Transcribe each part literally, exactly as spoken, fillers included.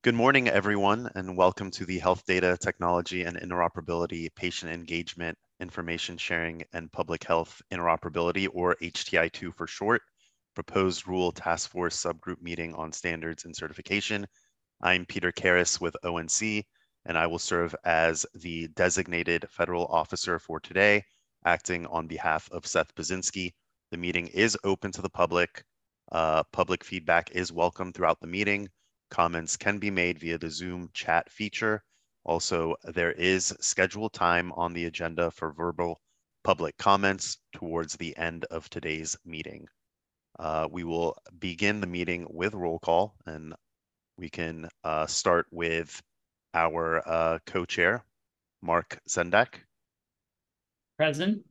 Good morning, everyone, and welcome to the Health Data Technology and Interoperability Patient Engagement, Information Sharing, and Public Health Interoperability, or H T I two for short, Proposed Rule Task Force Subgroup Meeting on Standards and Certification. I'm Peter Karras with O N C, and I will serve as the designated federal officer for today, acting on behalf of Seth Baczynski. The meeting is open to the public. Uh, public feedback is welcome throughout the meeting. Comments can be made via the Zoom chat feature. Also, there is scheduled time on the agenda for verbal public comments towards the end of today's meeting. Uh, we will begin the meeting with roll call, and we can uh, start with our uh, co-chair, Mark Sendak. Present.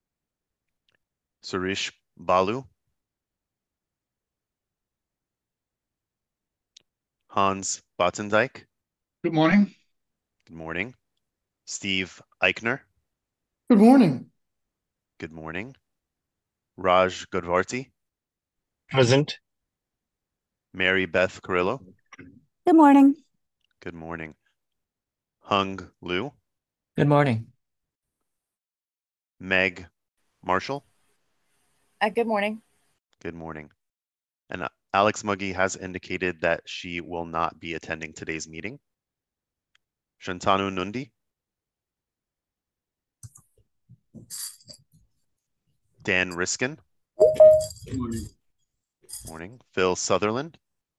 Suresh Balu. Hans Bottendijk. Good morning. Good morning. Steve Eichner. Good morning. Good morning. Raj Godvarti. Present. Mary Beth Carrillo. Good morning. Good morning. Hung Liu. Good morning. Meg Marshall. Uh, good morning. Good morning. And Alex Muggy has indicated that she will not be attending today's meeting. Shantanu Nundi. Dan Riskin. Good morning. Morning. Phil Sutherland.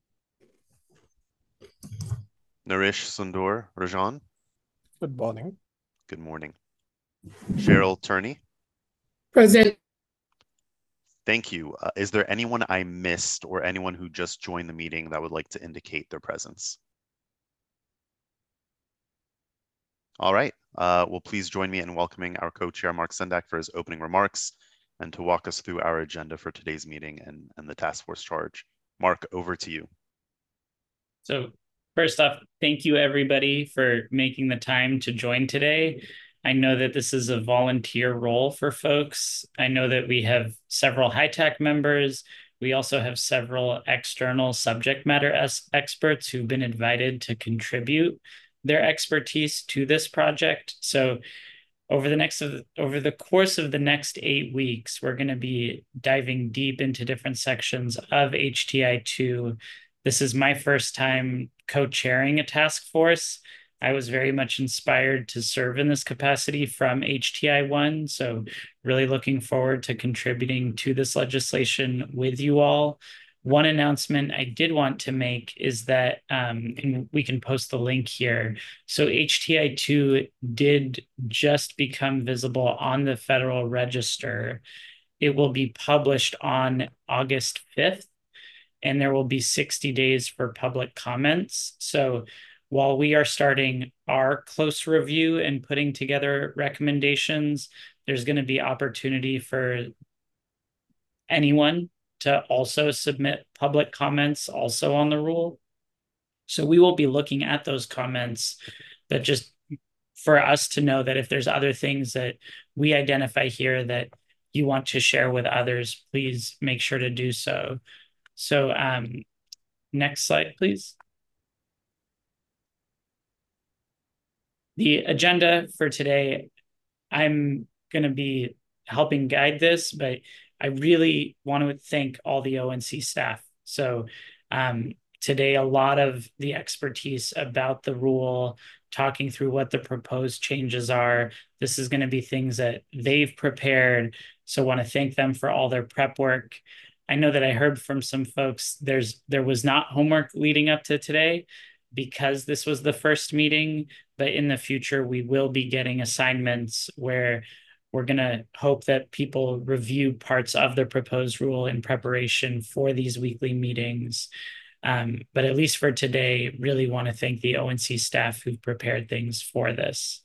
Naresh Sundur Rajan. Good morning. Good morning. Cheryl Turney. Present. Thank you. Uh, is there anyone I missed or anyone who just joined the meeting that would like to indicate their presence? All right. Uh, well, please join me in welcoming our co-chair, Mark Sendak, for his opening remarks and to walk us through our agenda for today's meeting and, and the task force charge. Mark, over to you. So first off, thank you everybody for making the time to join today. I know that this is a volunteer role for folks. I know that we have several high-tech members. We also have several external subject matter experts who've been invited to contribute their expertise to this project. So over the next over the course of the next eight weeks, we're going to be diving deep into different sections of H T I two. This is my first time co-chairing a task force. I was very much inspired to serve in this capacity from H T I one. So really looking forward to contributing to this legislation with you all. One announcement I did want to make is that, um, and we can post the link here. So H T I two did just become visible on the Federal Register. It will be published on August fifth, and there will be sixty days for public comments. So while we are starting our close review and putting together recommendations, there's going to be opportunity for anyone to also submit public comments also on the rule. So we will be looking at those comments, but just for us to know that if there's other things that we identify here that you want to share with others, please make sure to do so. So um, next slide, please. The agenda for today, I'm going to be helping guide this, but I really want to thank all the O N C staff. So um, today, a lot of the expertise about the rule, talking through what the proposed changes are. This is going to be things that they've prepared. So I want to thank them for all their prep work. I know that I heard from some folks, there's there was not homework leading up to today because this was the first meeting, but in the future, we will be getting assignments where we're going to hope that people review parts of the proposed rule in preparation for these weekly meetings. Um, but at least for today, really want to thank the O N C staff who've prepared things for this.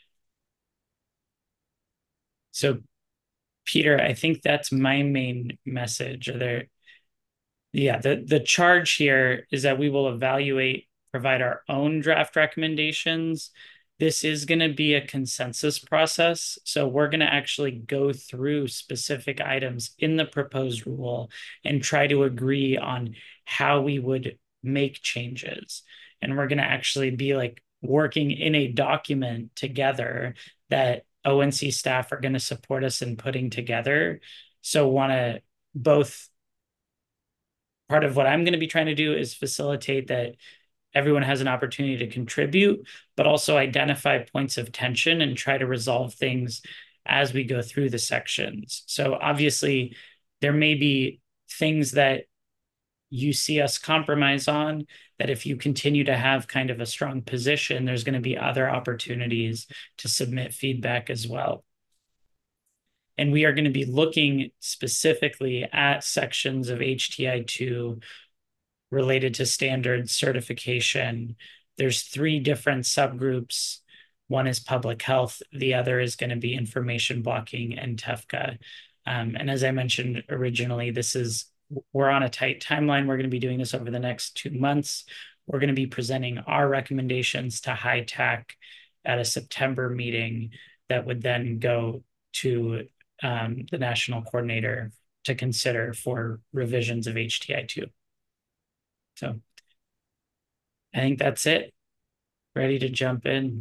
So, Peter, I think that's my main message. Are there, yeah, the, the charge here is that we will evaluate, provide our own draft recommendations. This is going to be a consensus process. So we're going to actually go through specific items in the proposed rule and try to agree on how we would make changes. and we're going to actually be like working in a document together that O N C staff are going to support us in putting together. So want to both, part of what I'm going to be trying to do is facilitate that everyone has an opportunity to contribute, but also identify points of tension and try to resolve things as we go through the sections. So obviously there may be things that you see us compromise on, that if you continue to have kind of a strong position, there's going to be other opportunities to submit feedback as well. And we are going to be looking specifically at sections of H T I two related to standards certification. There's three different subgroups. One is public health. The other is going to be information blocking and T E F C A. Um, and as I mentioned originally, this is, we're on a tight timeline. We're going to be doing this over the next two months. We're going to be presenting our recommendations to H I T A C at a September meeting that would then go to um, the national coordinator to consider for revisions of H T I two. So I think that's it. Ready to jump in.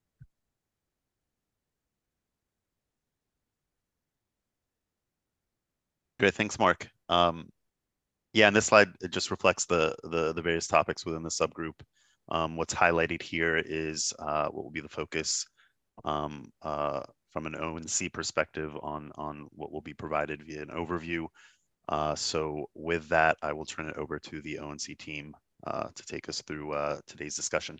Great, thanks, Mark. Um, yeah, and this slide, it just reflects the, the, the various topics within the subgroup. Um, what's highlighted here is uh, what will be the focus um, uh, from an O N C perspective on, on what will be provided via an overview. Uh, so with that, I will turn it over to the O N C team uh, to take us through uh, today's discussion.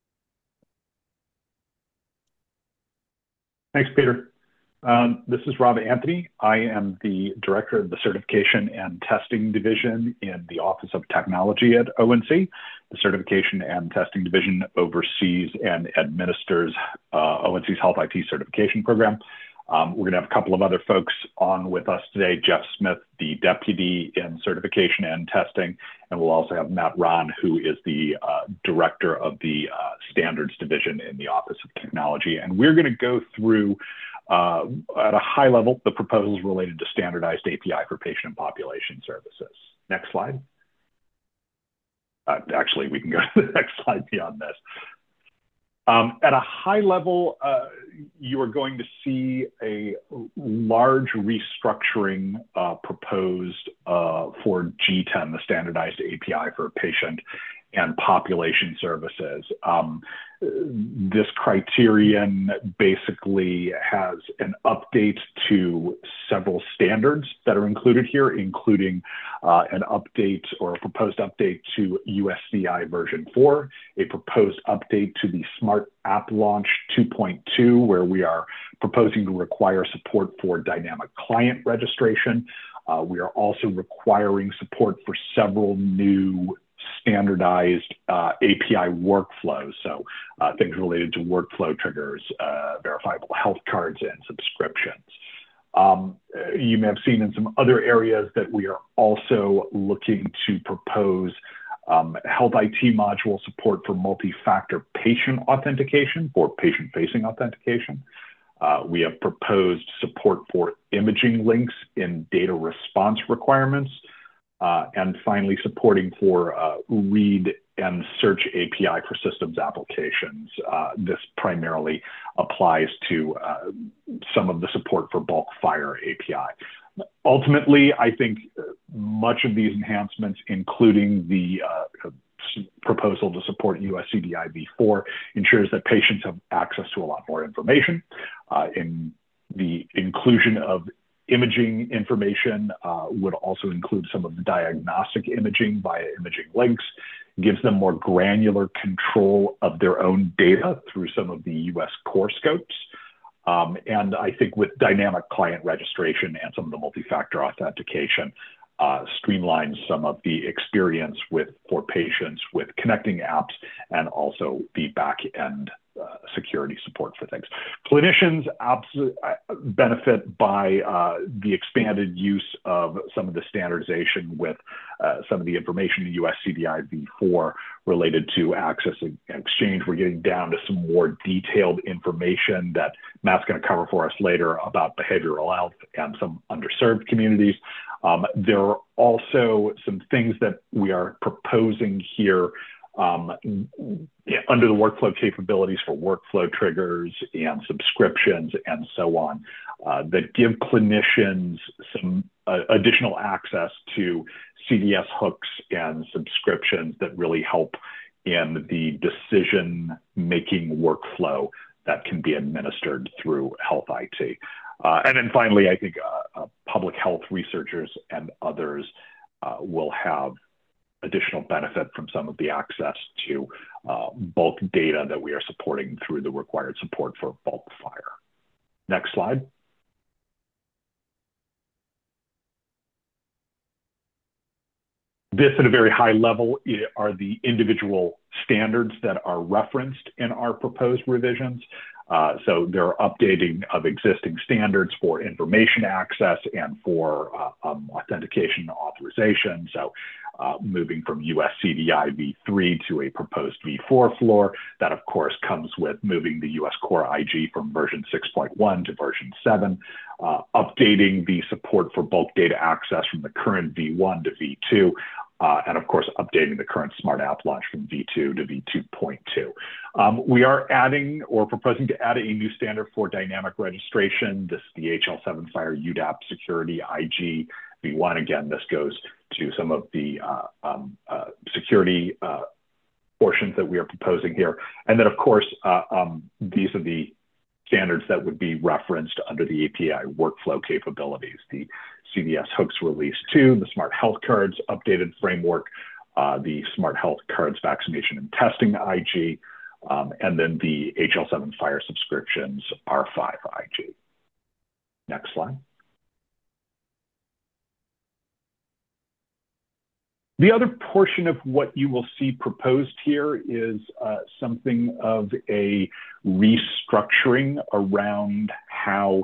Thanks, Peter. Um, this is Rob Anthony. I am the Director of the Certification and Testing Division in the Office of Technology at O N C. The Certification and Testing Division oversees and administers uh, O N C's Health I T certification program. Um, we're going to have a couple of other folks on with us today, Jeff Smith, the Deputy in Certification and Testing, and we'll also have Matt Ron, who is the uh, Director of the uh, Standards Division in the Office of Technology. And we're going to go through, uh, at a high level, the proposals related to standardized A P I for patient and population services. Next slide. Uh, actually, we can go to the next slide beyond this. Um, at a high level, uh, you are going to see a large restructuring uh, proposed uh, for G ten, the standardized A P I for patient and population services. Um, this criterion basically has an update to several standards that are included here, including uh, an update or a proposed update to U S C I version four, a proposed update to the Smart App Launch two point two, where we are proposing to require support for dynamic client registration. Uh, we are also requiring support for several new standardized uh, A P I workflows. So uh, things related to workflow triggers, uh, verifiable health cards, and subscriptions. Um, you may have seen in some other areas that we are also looking to propose um, Health I T module support for multi-factor patient authentication, for patient-facing authentication. Uh, we have proposed support for imaging links in data response requirements. Uh, and finally, supporting for uh, read and search A P I for systems applications. Uh, this primarily applies to uh, some of the support for bulk FHIR A P I. Ultimately, I think much of these enhancements, including the uh, proposal to support U S C D I v four, ensures that patients have access to a lot more information. Uh, in the inclusion of imaging information uh, would also include some of the diagnostic imaging via imaging links, gives them more granular control of their own data through some of the U S core scopes. Um, and I think with dynamic client registration and some of the multi-factor authentication, uh, streamlines some of the experience with for patients with connecting apps and also the back-end Uh, security support for things. Clinicians absolutely benefit by uh, the expanded use of some of the standardization with uh, some of the information in U S C D I v four related to access and exchange. We're getting down to some more detailed information that Matt's going to cover for us later about behavioral health and some underserved communities. Um, there are also some things that we are proposing here um, under the workflow capabilities for workflow triggers and subscriptions and so on, uh, that give clinicians some uh, additional access to C D S hooks and subscriptions that really help in the decision-making workflow that can be administered through health I T. Uh, and then finally, I think uh, uh, public health researchers and others uh, will have additional benefit from some of the access to uh, bulk data that we are supporting through the required support for bulk FHIR. Next slide. This at a very high level are the individual standards that are referenced in our proposed revisions. Uh, so there are updating of existing standards for information access and for uh, um, authentication and authorization. So uh, moving from U S C D I v three to a proposed v four floor. That of course comes with moving the U S Core I G from version six point one to version seven, uh, updating the support for bulk data access from the current v one to v two. Uh, and of course, updating the current Smart App launch from v two to v two point two. Um, we are adding or proposing to add a new standard for dynamic registration. This is the H L seven FHIR U D A P Security I G v one. Again, this goes to some of the uh, um, uh, security uh, portions that we are proposing here. And then, of course, uh, um, these are the standards that would be referenced under the A P I workflow capabilities. The C D S Hooks Release two, the Smart Health Cards updated framework, uh, the Smart Health Cards Vaccination and Testing I G, um, and then the H L seven FHIR subscriptions R five I G. Next slide. The other portion of what you will see proposed here is uh, something of a restructuring around how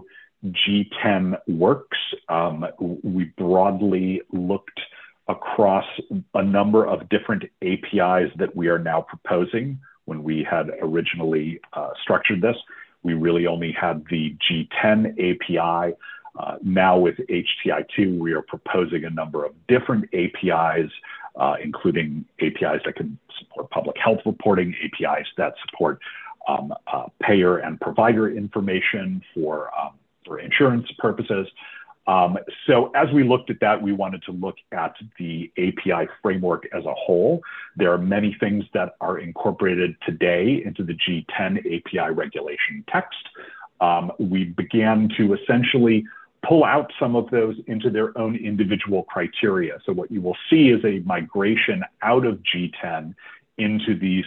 G ten works. Um, we broadly looked across a number of different A P Is that we are now proposing. When we had originally uh, structured this, we really only had the G ten A P I. Uh, now with H T I two, we are proposing a number of different A P Is, uh, including A P Is that can support public health reporting, A P Is that support um, uh, payer and provider information for, um, for insurance purposes. Um, so as we looked at that, we wanted to look at the A P I framework as a whole. There are many things that are incorporated today into the G ten A P I regulation text. Um, we began to essentially pull out some of those into their own individual criteria. So what you will see is a migration out of G ten into these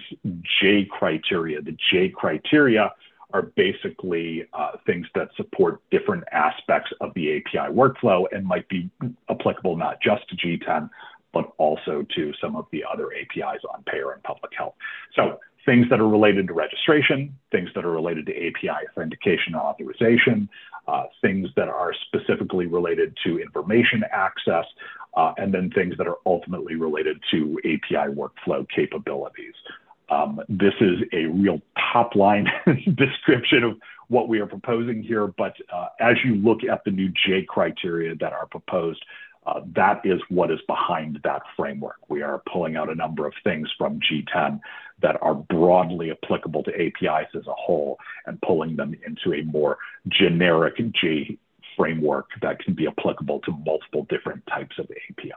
J criteria. The J criteria are basically uh, things that support different aspects of the A P I workflow and might be applicable not just to G ten, but also to some of the other A P Is on payer and public health. So things that are related to registration, things that are related to A P I authentication and authorization, uh, things that are specifically related to information access, uh, and then things that are ultimately related to A P I workflow capabilities. Um, this is a real top line description of what we are proposing here, but uh, as you look at the new J criteria that are proposed, uh, that is what is behind that framework. We are pulling out a number of things from G ten that are broadly applicable to A P Is as a whole and pulling them into a more generic J framework that can be applicable to multiple different types of A P Is.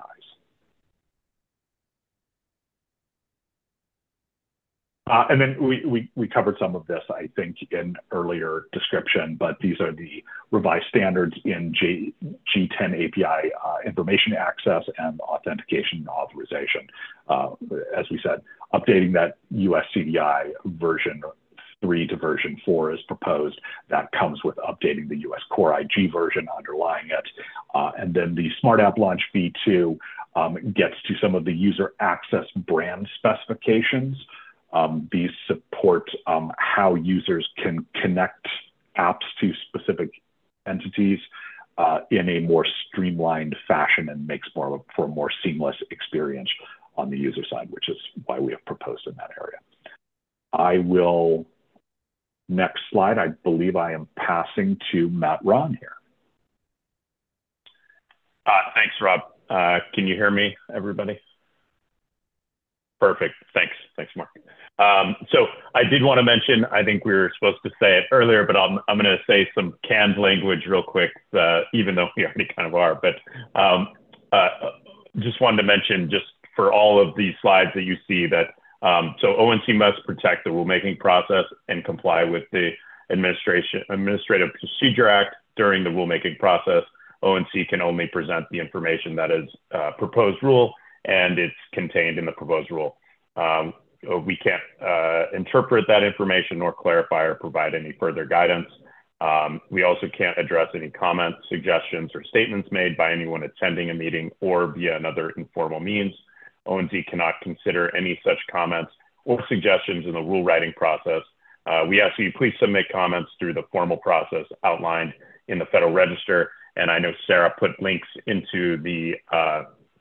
Uh, and then we, we, we covered some of this, I think, in earlier description, but these are the revised standards in G, G ten A P I uh, information access and authentication and authorization. Uh, as we said, updating that U S C D I version three to version four is proposed. That comes with updating the U S Core I G version underlying it. Uh, and then the Smart App Launch v two um, gets to some of the user access brand specifications. Um, these support um, how users can connect apps to specific entities uh, in a more streamlined fashion and makes more for a more seamless experience on the user side, which is why we have proposed in that area. I will, next slide, I believe I am passing to Matt Rahn here. Uh, thanks, Rob. Uh, can you hear me, everybody? Perfect. Thanks. Thanks, Mark. Um, so I did want to mention, I think we were supposed to say it earlier, but I'm, I'm going to say some canned language real quick, uh, even though we already kind of are. But um, uh, just wanted to mention, just for all of these slides that you see, that um, so O N C must protect the rulemaking process and comply with the Administration Administrative Procedure Act during the rulemaking process. O N C can only present the information that is uh, proposed rule, and it's contained in the proposed rule. Um, we can't uh, interpret that information nor clarify or provide any further guidance. Um, we also can't address any comments, suggestions, or statements made by anyone attending a meeting or via another informal means. O N C cannot consider any such comments or suggestions in the rule writing process. Uh, we ask you please submit comments through the formal process outlined in the Federal Register. And I know Sarah put links into the uh,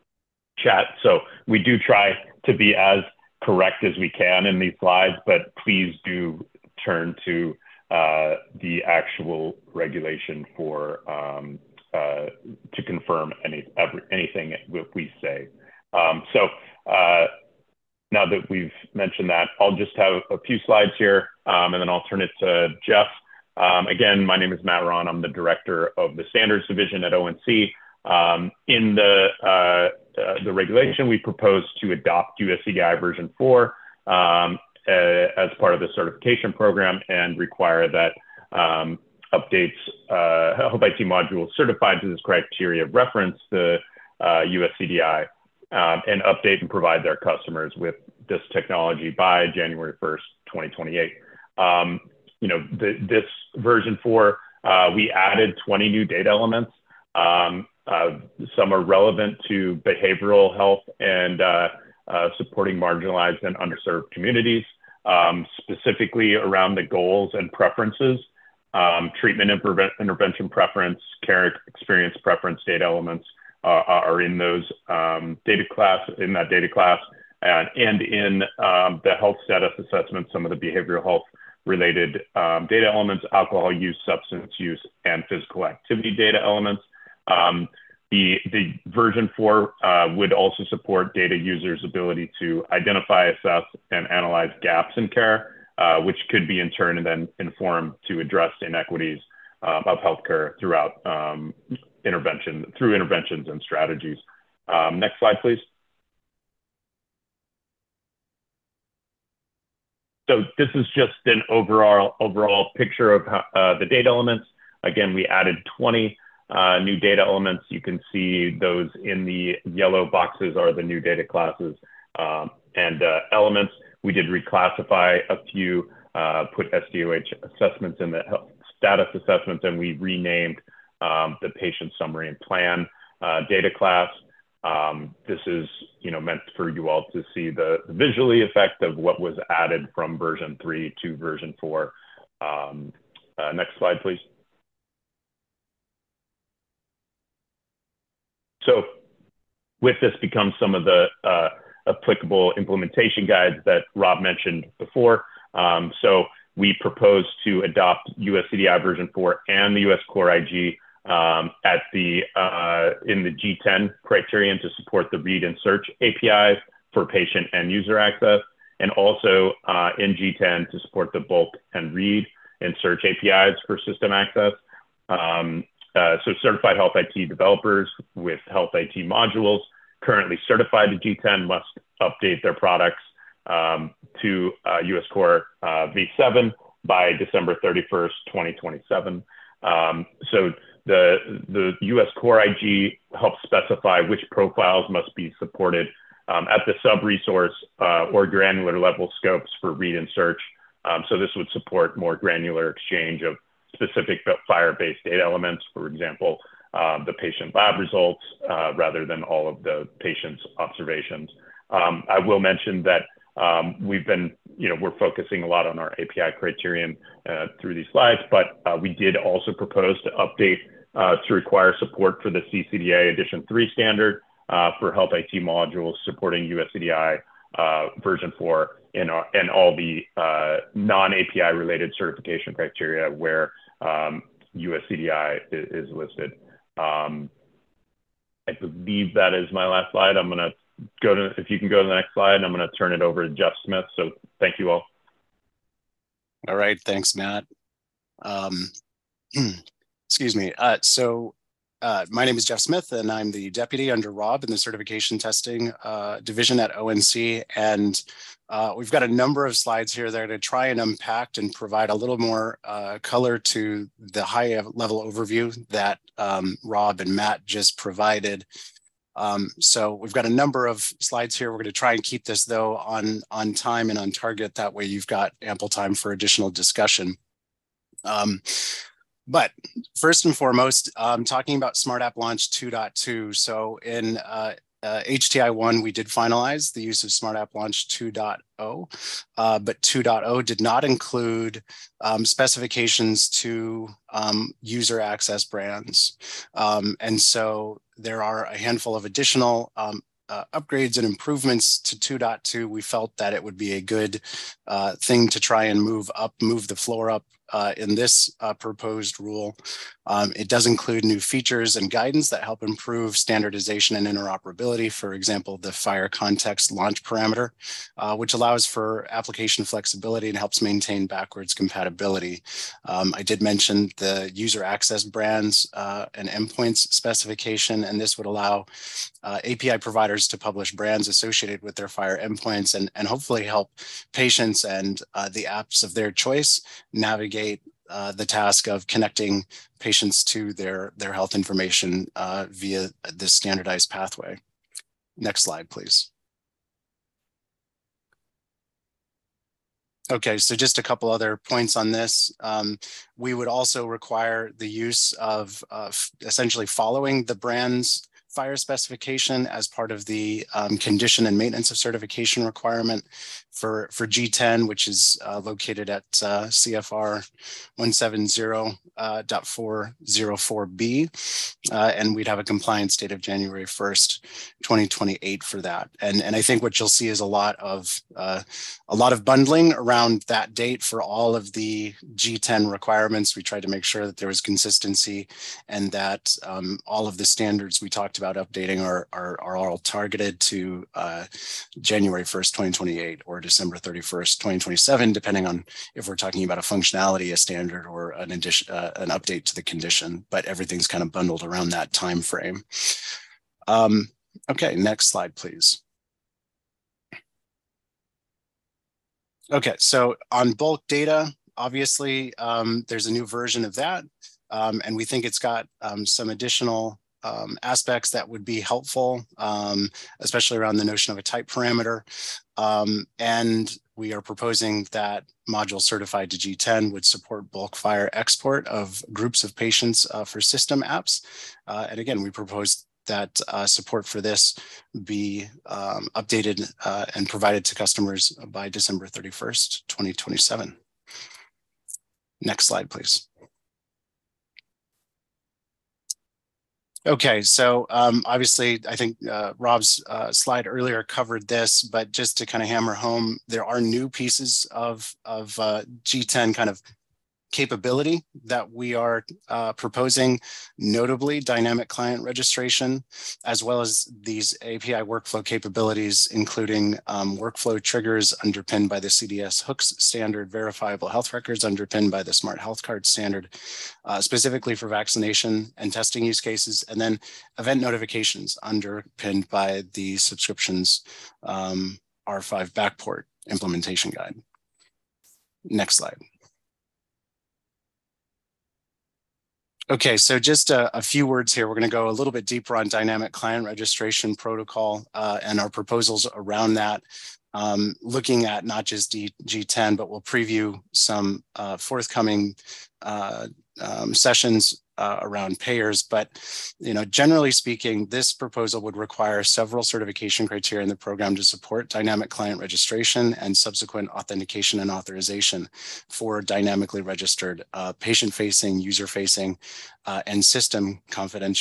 chat. So we do try to be as correct as we can in these slides, but please do turn to uh, the actual regulation for um, uh, to confirm any every, anything that we say. Um, so uh, now that we've mentioned that, I'll just have a few slides here, um, and then I'll turn it to Jeff. Um, again, my name is Matt Ron. I'm the director of the Standards Division at O N C. Um, in the uh, uh, the regulation, we propose to adopt U S C D I version four um, uh, as part of the certification program and require that um, updates uh, Health I T modules certified to this criteria reference the uh, U S C D I um, and update and provide their customers with this technology by January first, twenty twenty-eight. Um, you know, the, this version four, uh, we added twenty new data elements. Um, uh, some are relevant to behavioral health and uh, uh, supporting marginalized and underserved communities, um, specifically around the goals and preferences, um, treatment and intervention preference, care experience preference data elements uh, are in those um, data class, in that data class, and, and in um, the health status assessment, some of the behavioral health related um, data elements, alcohol use, substance use, and physical activity data elements. Um, the, the version four uh, would also support data users' ability to identify, assess, and analyze gaps in care, uh, which could be in turn and then informed to address inequities uh, of healthcare throughout um, intervention, through interventions and strategies. Um, next slide, please. So this is just an overall overall picture of uh, the data elements. Again, we added twenty uh, new data elements. You can see those in the yellow boxes are the new data classes um, and uh, elements. We did reclassify a few, uh, put S D O H assessments in the health status assessments, and we renamed um, the patient summary and plan uh, data class. Um, this is, you know, meant for you all to see the, the visually effect of what was added from version three to version four. Um, uh, next slide, please. So with this becomes some of the uh, applicable implementation guides that Rob mentioned before. Um, so we propose to adopt U S C D I version four and the U S Core I G Um, at the uh, in the G ten criterion to support the read and search A P Is for patient and user access, and also uh, in G ten to support the bulk and read and search A P Is for system access. Um, uh, so certified Health I T developers with Health I T modules currently certified to G ten must update their products um, to uh, U S Core uh, v seven by December thirty-first, twenty twenty-seven. Um, so The, the U S Core I G helps specify which profiles must be supported um, at the sub-resource uh, or granular level scopes for read and search. Um, so this would support more granular exchange of specific FHIR-based data elements, for example, uh, the patient lab results, uh, rather than all of the patient's observations. Um, I will mention that Um, we've been, you know, we're focusing a lot on our A P I criterion uh, through these slides, but uh, we did also propose to update uh, to require support for the C C D A Edition three standard uh, for Health I T modules supporting U S C D I uh, version four and, our, and all the uh, non-A P I related certification criteria where um, U S C D I is, is listed. Um, I believe that is my last slide. I'm going to go to, if you can go to the next slide, I'm going to turn it over to Jeff Smith. So thank you all. All right, thanks, Matt. Um, excuse me. Uh, so uh, my name is Jeff Smith, and I'm the deputy under Rob in the certification testing uh, division at O N C. And uh, we've got a number of slides here that are to try and unpack and provide a little more uh, color to the high level overview that um, Rob and Matt just provided. Um, so we've got a number of slides here. We're going to try and keep this, though, on, on time and on target. That way you've got ample time for additional discussion. Um, but first and foremost, I'm talking about Smart App Launch two point two. So in uh, uh, H T I one, we did finalize the use of Smart App Launch two point oh, uh, but two point oh did not include um, specifications to um, user access brands. Um, and so there are a handful of additional um, uh, upgrades and improvements to two point two. We felt that it would be a good uh, thing to try and move up, move the floor up uh, in this uh, proposed rule. Um, it does include new features and guidance that help improve standardization and interoperability. For example, the FHIR context launch parameter, uh, which allows for application flexibility and helps maintain backwards compatibility. Um, I did mention the user access brands uh, and endpoints specification, and this would allow uh, A P I providers to publish brands associated with their FHIR endpoints and, and hopefully help patients and uh, the apps of their choice navigate Uh, the task of connecting patients to their, their health information uh, via this standardized pathway. Next slide, please. Okay, so just a couple other points on this. Um, we would also require the use of uh, essentially following the brand's FHIR specification as part of the um, condition and maintenance of certification requirement for, for G ten, which is uh, located at uh, C F R one seventy point four oh four B. Uh, and we'd have a compliance date of January first, twenty twenty-eight for that. And, and I think what you'll see is a lot of uh, a lot of bundling around that date for all of the G ten requirements. We tried to make sure that there was consistency and that um, all of the standards we talked about updating are, are, are all targeted to uh, January first, twenty twenty-eight or December thirty-first, twenty twenty-seven, depending on if we're talking about a functionality, a standard, or an addition, uh, an update to the condition, but everything's kind of bundled around that time frame. Um, okay, next slide, please. Okay, so on bulk data, obviously, um, there's a new version of that, um, and we think it's got um, some additional um, aspects that would be helpful, um, especially around the notion of a type parameter. Um, and we are proposing that module certified to G ten would support bulk FHIR export of groups of patients uh, for system apps. Uh, and again, we propose that uh, support for this be um, updated uh, and provided to customers by December thirty-first, twenty twenty-seven. Next slide, please. Okay, so um, obviously, I think uh, Rob's uh, slide earlier covered this, but just to kind of hammer home, there are new pieces of, of uh, G ten kind of capability that we are uh, proposing, notably dynamic client registration, as well as these A P I workflow capabilities, including um, workflow triggers underpinned by the C D S hooks standard, verifiable health records underpinned by the smart health card standard, uh, specifically for vaccination and testing use cases, and then event notifications underpinned by the subscriptions um, R five backport implementation guide. Next slide. Okay, so just a, a few words here. We're going to go a little bit deeper on dynamic client registration protocol uh, and our proposals around that, um, looking at not just G ten, but we'll preview some uh, forthcoming uh, um, sessions uh, around payers. But, you know, generally speaking, this proposal would require several certification criteria in the program to support dynamic client registration and subsequent authentication and authorization for dynamically registered uh, patient-facing, user-facing, uh, and system confidential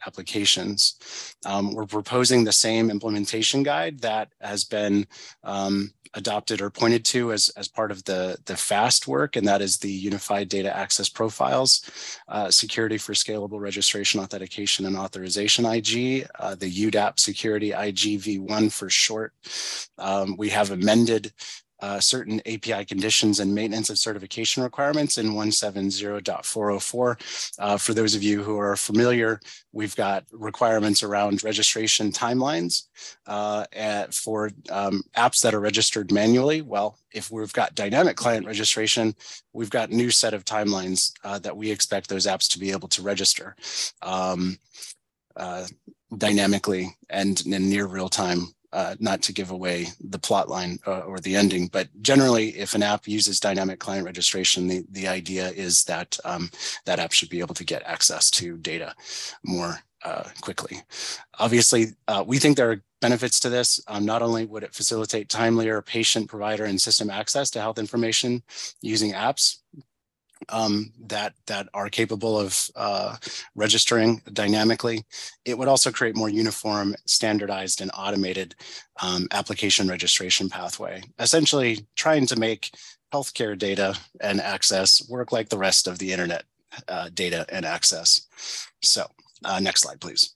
applications. Um, we're proposing the same implementation guide that has been um, adopted or pointed to as, as part of the, the FAST work, and that is the Unified Data Access Profiles, uh, Security for Scalable Registration, Authentication, and Authorization I G, uh, the U D A P Security I G V one for short. Um, we have amended Uh, certain A P I conditions and maintenance of certification requirements in one seventy point four oh four. Uh, for those of you who are familiar, we've got requirements around registration timelines uh, at, for um, apps that are registered manually. Well, if we've got dynamic client registration, we've got new set of timelines uh, that we expect those apps to be able to register um, uh, dynamically and in near real time. Uh, not to give away the plot line uh, or the ending, but generally, if an app uses dynamic client registration, the, the idea is that um, that app should be able to get access to data more uh, quickly. Obviously, uh, we think there are benefits to this. Um, not only would it facilitate timelier patient, provider, and system access to health information using apps, Um, that that are capable of uh, registering dynamically, it would also create more uniform, standardized, and automated um, application registration pathway, essentially trying to make healthcare data and access work like the rest of the internet uh, data and access. So uh, next slide, please.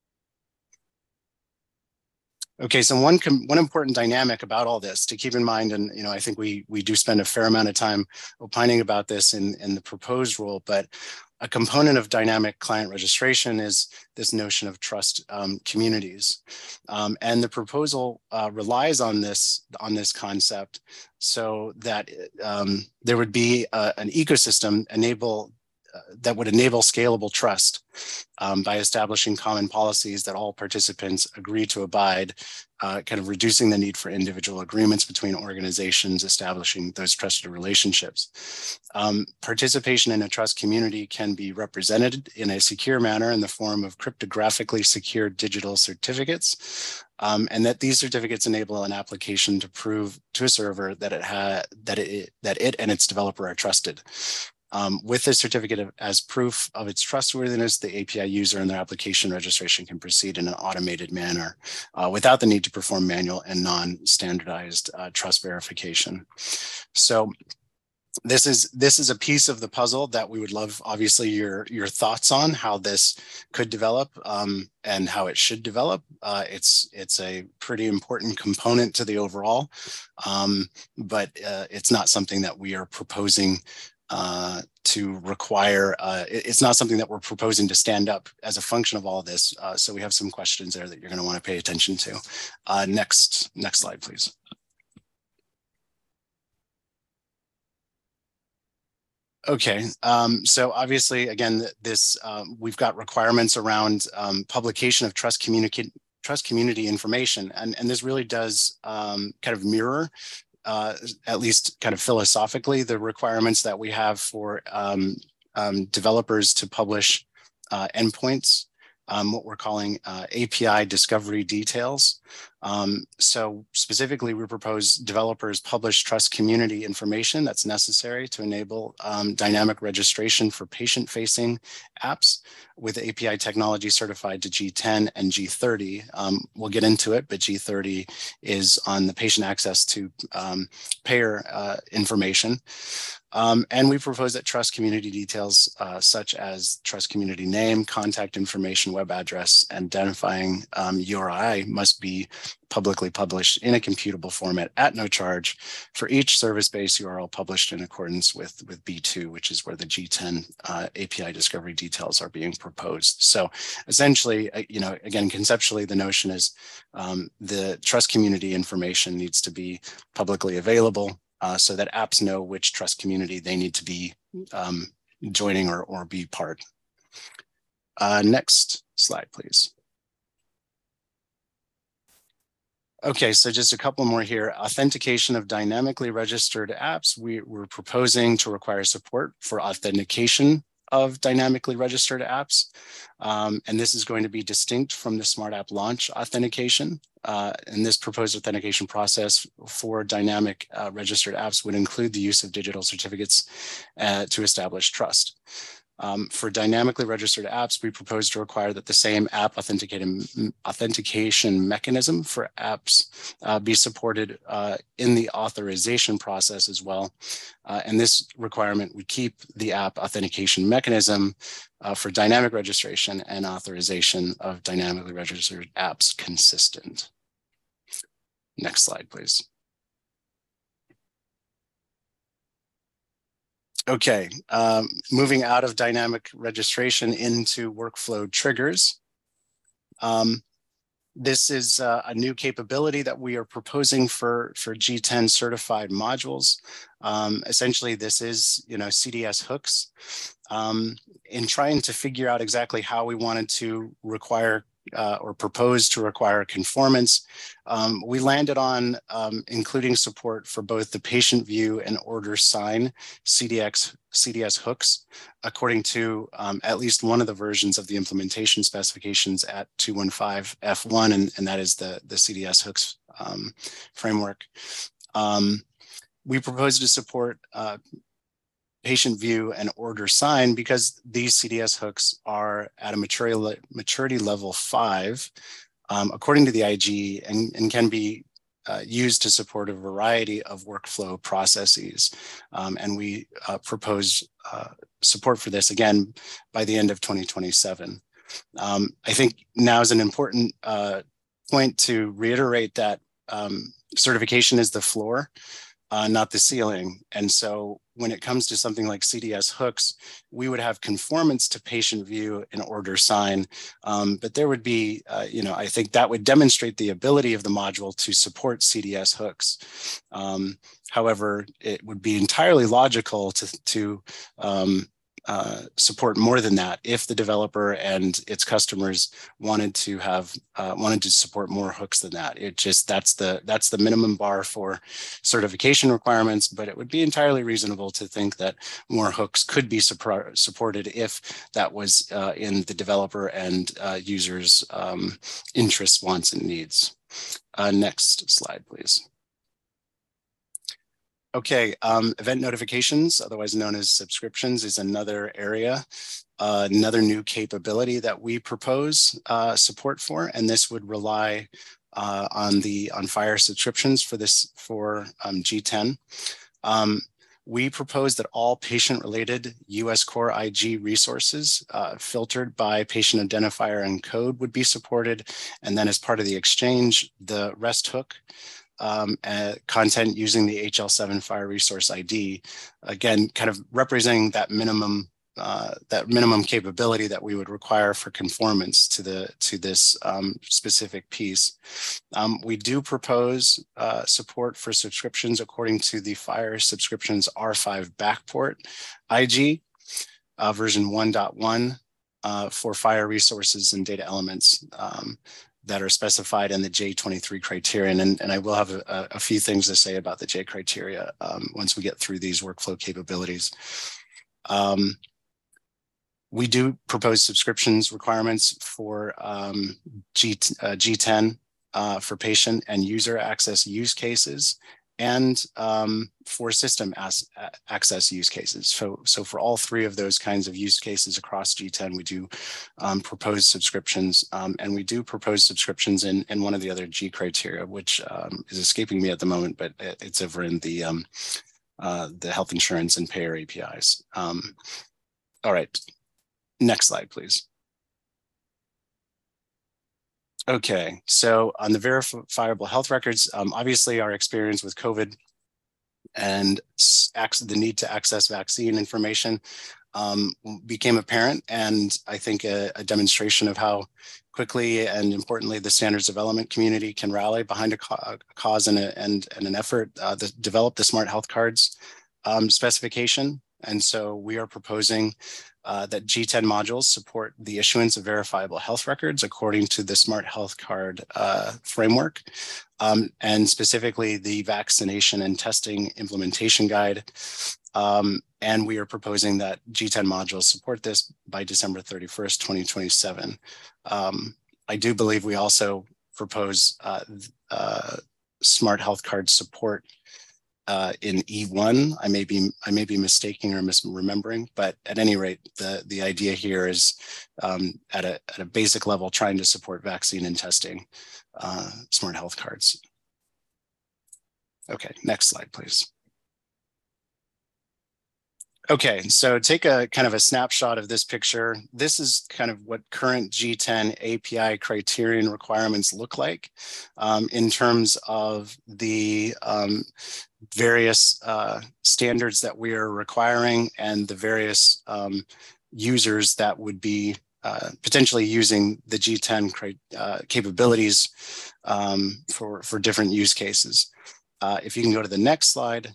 Okay, so one one important dynamic about all this to keep in mind, and you know, I think we we do spend a fair amount of time opining about this in in the proposed rule, but a component of dynamic client registration is this notion of trust um, communities, um, and the proposal uh, relies on this on this concept, so that um, there would be a, an ecosystem enable. that would enable scalable trust um, by establishing common policies that all participants agree to abide, uh, kind of reducing the need for individual agreements between organizations, establishing those trusted relationships. Um, participation in a trust community can be represented in a secure manner in the form of cryptographically secured digital certificates, um, and that these certificates enable an application to prove to a server that it, ha that it, that it and its developer are trusted. Um, with this certificate of, as proof of its trustworthiness, the A P I user and their application registration can proceed in an automated manner uh, without the need to perform manual and non-standardized uh, trust verification. So this is this is a piece of the puzzle that we would love, obviously, your your thoughts on how this could develop um, and how it should develop. Uh, it's it's a pretty important component to the overall, um, but uh, it's not something that we are proposing uh, to require. Uh, it, it's not something that we're proposing to stand up as a function of all of this. Uh, so we have some questions there that you're going to want to pay attention to. Uh, next next slide, please. Okay, um, so obviously, again, this um, we've got requirements around um, publication of trust communicate trust community information, and and this really does um, kind of mirror, uh, at least kind of philosophically, the requirements that we have for um, um, developers to publish uh, endpoints, um, what we're calling uh, A P I discovery details. Um, so specifically, we propose developers publish trust community information that's necessary to enable um, dynamic registration for patient-facing apps with A P I technology certified to G ten and G thirty. Um, we'll get into it, but G thirty is on the patient access to um, payer uh, information. Um, and we propose that trust community details uh, such as trust community name, contact information, web address, and identifying um, U R I must be publicly published in a computable format at no charge for each service-based U R L published in accordance with, with B two, which is where the G ten uh, A P I discovery details are being proposed. So essentially, uh, you know, again, conceptually, the notion is um, the trust community information needs to be publicly available uh, so that apps know which trust community they need to be um, joining or, or be part. Uh, next slide, please. Okay, so just a couple more here. Authentication of dynamically registered apps. We, we're proposing to require support for authentication of dynamically registered apps. Um, and this is going to be distinct from the Smart App Launch authentication. Uh, and this proposed authentication process for dynamic uh, registered apps would include the use of digital certificates uh, to establish trust. Um, for dynamically registered apps, we propose to require that the same app authentication, authentication mechanism for apps uh, be supported uh, in the authorization process as well. Uh, and this requirement would keep the app authentication mechanism uh, for dynamic registration and authorization of dynamically registered apps consistent. Next slide, please. Okay, um, moving out of dynamic registration into workflow triggers. Um, this is uh, a new capability that we are proposing for, for G ten certified modules. Um, essentially, this is, you know, C D S hooks. Um, in trying to figure out exactly how we wanted to require Uh, or proposed to require conformance, um, we landed on um, including support for both the patient view and order sign C D X, C D S hooks, according to um, at least one of the versions of the implementation specifications at two fifteen F one, and, and that is the, the C D S hooks um, framework. Um, we propose to support uh, patient view and order sign because these C D S hooks are at a maturity, maturity level five, um, according to the I G, and, and can be uh, used to support a variety of workflow processes. Um, and we uh, propose uh, support for this again by the end of twenty twenty-seven. Um, I think now is an important uh, point to reiterate that um, certification is the floor, Uh, not the ceiling. And so when it comes to something like C D S hooks, we would have conformance to patient view and order sign. Um, but there would be, uh, you know, I think that would demonstrate the ability of the module to support C D S hooks. Um, however, it would be entirely logical to, to um, uh, support more than that if the developer and its customers wanted to have uh, wanted to support more hooks than that. It just that's the that's the minimum bar for certification requirements, but it would be entirely reasonable to think that more hooks could be support, supported if that was uh, in the developer and uh, users' um, interests, wants, and needs. Uh, next slide, please. Okay, um, event notifications, otherwise known as subscriptions, is another area, uh, another new capability that we propose uh, support for, and this would rely uh, on the on FHIR subscriptions for this for um, G ten. Um, we propose that all patient-related U S Core I G resources uh, filtered by patient identifier and code would be supported, and then as part of the exchange, the REST hook. Um, uh, content using the H L seven FHIR resource I D, again, kind of representing that minimum uh, that minimum capability that we would require for conformance to the to this um, specific piece. Um, we do propose uh, support for subscriptions according to the FHIR subscriptions R five backport I G uh, version one point one uh, for FHIR resources and data elements. Um, that are specified in the J twenty-three criterion. And, and I will have a, a few things to say about the J criteria um, once we get through these workflow capabilities. Um, we do propose subscriptions requirements for um, G, uh, G ten uh, for patient and user access use cases, and um, for system as, uh, access use cases. So, so for all three of those kinds of use cases across G ten, we do um, propose subscriptions, um, and we do propose subscriptions in, in one of the other G criteria, which um, is escaping me at the moment, but it's over in the, um, uh, the health insurance and payer A P Is. Um, all right, next slide, please. Okay, so on the verifiable health records, um, obviously our experience with COVID and the need to access vaccine information um, became apparent, and I think a, a demonstration of how quickly and importantly the standards development community can rally behind a, ca a cause and, a, and, and an effort uh, to develop the smart health cards um, specification. And so we are proposing uh, that G ten modules support the issuance of verifiable health records according to the Smart Health Card uh, framework, um, and specifically the vaccination and testing implementation guide. Um, and we are proposing that G ten modules support this by December thirty-first, twenty twenty-seven. Um, I do believe we also propose uh, uh, Smart Health Card support uh, in E one. I may be I may be mistaking or misremembering, but at any rate, the the idea here is um, at a at a basic level trying to support vaccine and testing uh, smart health cards. Okay, next slide, please. Okay, so take a kind of a snapshot of this picture. This is kind of what current G ten A P I criterion requirements look like um, in terms of the um, various uh, standards that we are requiring and the various um, users that would be uh, potentially using the G ten uh, capabilities um, for, for different use cases. Uh, if you can go to the next slide.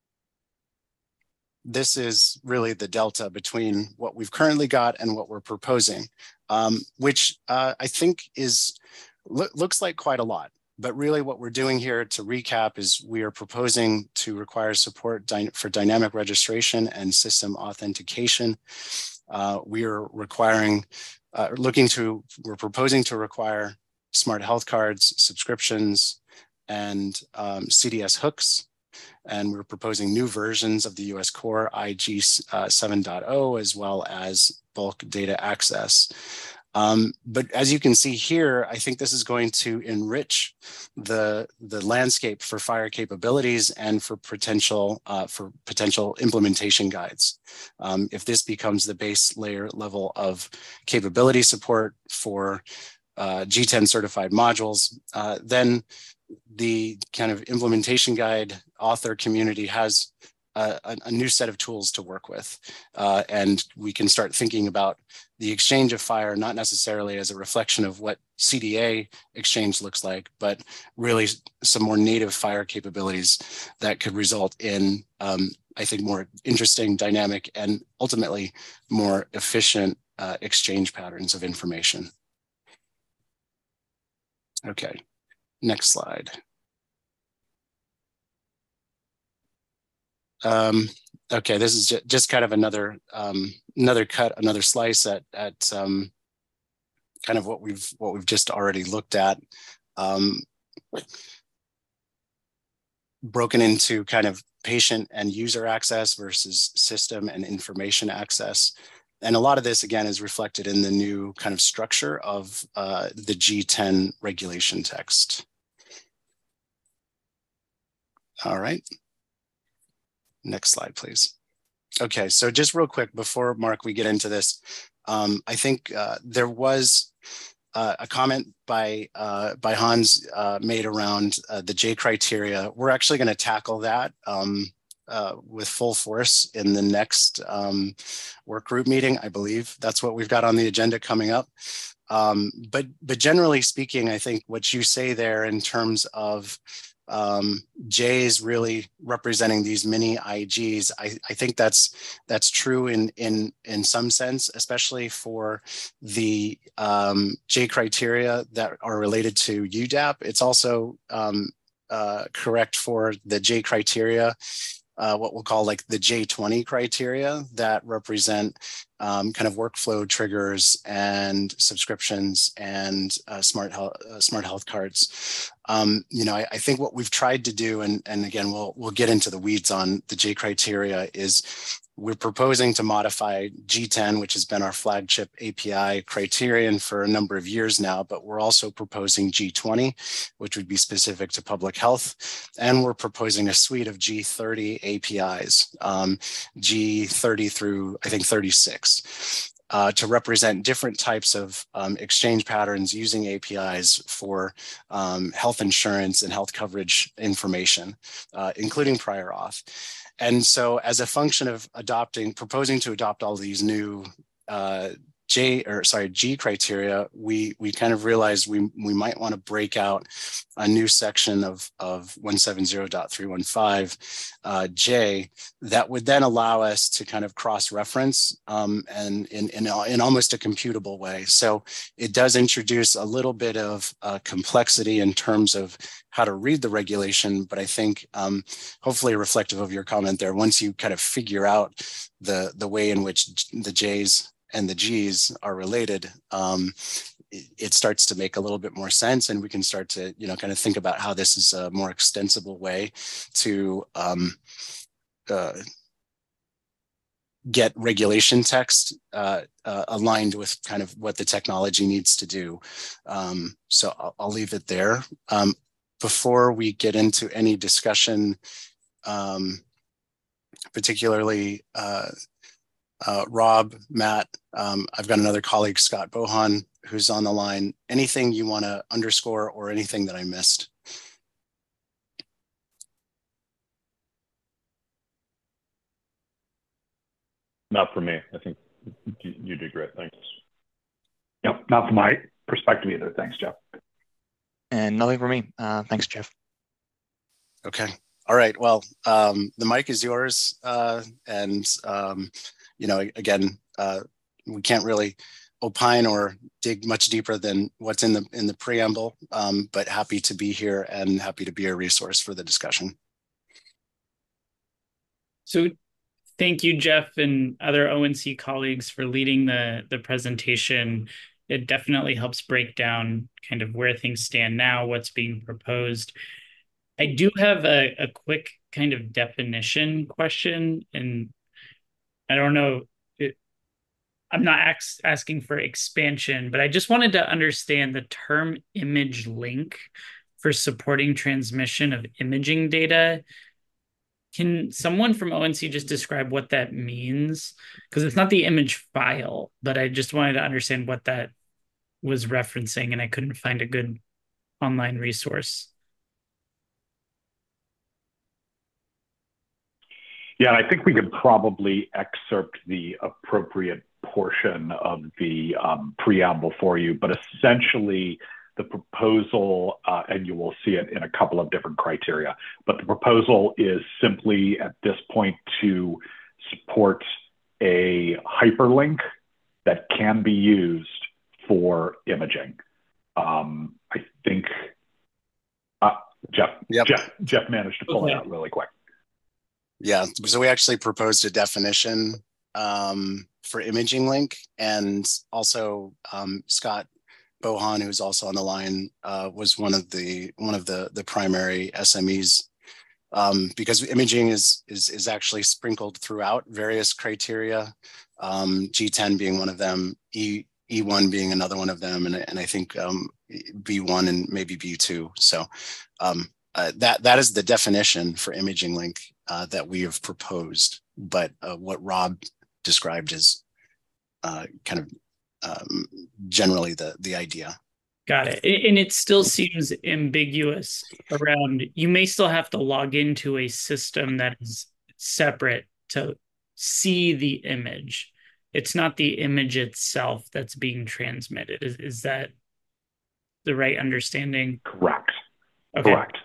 This is really the delta between what we've currently got and what we're proposing, um, which uh, I think is lo looks like quite a lot. But really what we're doing here, to recap, is we are proposing to require support dy for dynamic registration and system authentication. Uh, we are requiring, uh, looking to, we're proposing to require smart health cards, subscriptions, and um, C D S hooks. And we're proposing new versions of the U S Core I G seven point oh as well as bulk data access. Um, but as you can see here, I think this is going to enrich the, the landscape for FHIR capabilities and for potential, uh, for potential implementation guides. Um, if this becomes the base layer level of capability support for uh, G ten certified modules, uh, then the kind of implementation guide author community has a, a new set of tools to work with. Uh, and we can start thinking about the exchange of FHIR, not necessarily as a reflection of what C D A exchange looks like, but really some more native FHIR capabilities that could result in, um, I think, more interesting, dynamic, and ultimately more efficient uh, exchange patterns of information. Okay. Next slide. Um, okay, this is ju just kind of another um, another cut, another slice at at um, kind of what we've what we've just already looked at, um, broken into kind of patient and user access versus system and information access. And a lot of this, again, is reflected in the new kind of structure of uh, the G ten regulation text. All right. Next slide, please. Okay, so just real quick before, Mark, we get into this, um, I think uh, there was uh, a comment by, uh, by Hans uh, made around uh, the J criteria. We're actually going to tackle that um, uh, with full force in the next um, work group meeting, I believe. That's what we've got on the agenda coming up. Um, but, but generally speaking, I think what you say there in terms of um J's really representing these mini I Gs, I, I think that's that's true in in in some sense, especially for the um J criteria that are related to U D A P. It's also um uh correct for the J criteria, uh what we'll call like the J twenty criteria, that represent um kind of workflow triggers and subscriptions and uh, smart health uh, smart health cards. Um, you know, I, I think what we've tried to do, and, and again, we'll, we'll get into the weeds on the J criteria, is we're proposing to modify G ten, which has been our flagship A P I criterion for a number of years now, but we're also proposing G twenty, which would be specific to public health. And we're proposing a suite of G thirty A P Is, um, G thirty through, I think, thirty-six. Uh, to represent different types of um, exchange patterns using A P Is for um, health insurance and health coverage information, uh, including prior auth. And so as a function of adopting, proposing to adopt all these new uh, J or sorry, G criteria, we we kind of realized we we might want to break out a new section of of one seventy point three one five uh, J that would then allow us to kind of cross-reference um, and in, in in almost a computable way. So it does introduce a little bit of uh, complexity in terms of how to read the regulation, but I think um, hopefully reflective of your comment there, once you kind of figure out the the way in which the J's and the G's are related, um, it, it starts to make a little bit more sense, and we can start to, you know, kind of think about how this is a more extensible way to um, uh, get regulation text uh, uh, aligned with kind of what the technology needs to do. Um, so I'll, I'll leave it there. Um, before we get into any discussion, um, particularly uh, uh, Rob, Matt, um, I've got another colleague, Scott Bohan, who's on the line. Anything you want to underscore or anything that I missed? Not for me. I think you, you did great. Thanks. Yep, not from my perspective either. Thanks, Jeff. And nothing for me. Uh, thanks, Jeff. Okay. All right. Well, um, the mic is yours. Uh, and, um, you know, again, uh, we can't really opine or dig much deeper than what's in the in the preamble, um, but happy to be here and happy to be a resource for the discussion. So thank you, Jeff, and other O N C colleagues for leading the, the presentation. It definitely helps break down kind of where things stand now, what's being proposed. I do have a, a quick kind of definition question, and I don't know, it, I'm not ax, asking for expansion, but I just wanted to understand the term image link for supporting transmission of imaging data. Can someone from O N C just describe what that means? Because it's not the image file, but I just wanted to understand what that was referencing, and I couldn't find a good online resource. Yeah, and I think we could probably excerpt the appropriate portion of the um, preamble for you, but essentially the proposal, uh, and you will see it in a couple of different criteria, but the proposal is simply at this point to support a hyperlink that can be used for imaging. Um, I think uh, Jeff, Yep. Jeff, Jeff managed to pull Okay. it out really quick. Yeah, so we actually proposed a definition um, for imaging link, and also um, Scott Bohan, who's also on the line, uh, was one of the one of the the primary S M Es, um, because imaging is is is actually sprinkled throughout various criteria, um, G ten being one of them, E E1 being another one of them, and and I think um, B one and maybe B two. So um, uh, that that is the definition for imaging link uh, that we have proposed. But uh, what Rob described is uh, kind of um, generally the the idea. Got it. And it still seems ambiguous around, you may still have to log into a system that is separate to see the image. It's not the image itself that's being transmitted. Is, is that the right understanding? Correct. Okay. Correct.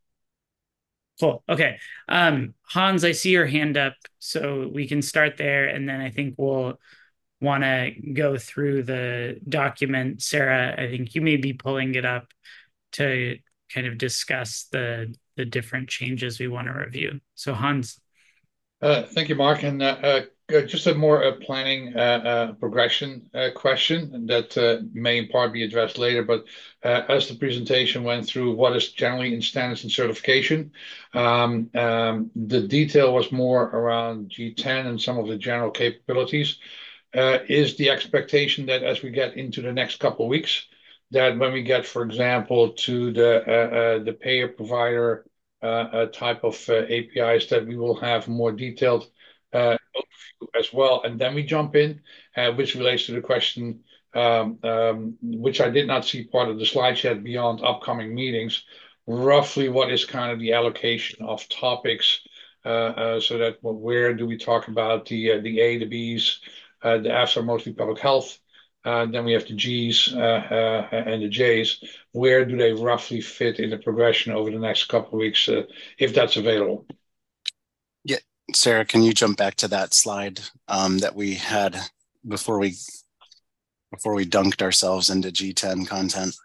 Cool. Okay. Um, Hans, I see your hand up, so we can start there, and then I think we'll want to go through the document. Sarah, I think you may be pulling it up to kind of discuss the the different changes we want to review. So Hans. Uh, thank you, Mark. And uh, uh, just a more uh, planning uh, uh, progression uh, question that uh, may in part be addressed later. But uh, as the presentation went through what is generally in standards and certification, um, um, the detail was more around G ten and some of the general capabilities. Uh, is the expectation that as we get into the next couple of weeks, that when we get, for example, to the uh, uh, the payer provider uh, uh, type of uh, A P Is, that we will have more detailed uh, overview as well, and then we jump in, uh, which relates to the question, um, um, which I did not see part of the slide yet beyond upcoming meetings. Roughly, what is kind of the allocation of topics, uh, uh, so that well, where do we talk about the uh, the A, the Bs? Uh, the Fs are mostly public health. Uh, then we have the Gs uh, uh, and the Js. Where do they roughly fit in the progression over the next couple of weeks, uh, if that's available? Yeah, Sarah, can you jump back to that slide um, that we had before we before we dunked ourselves into G ten content?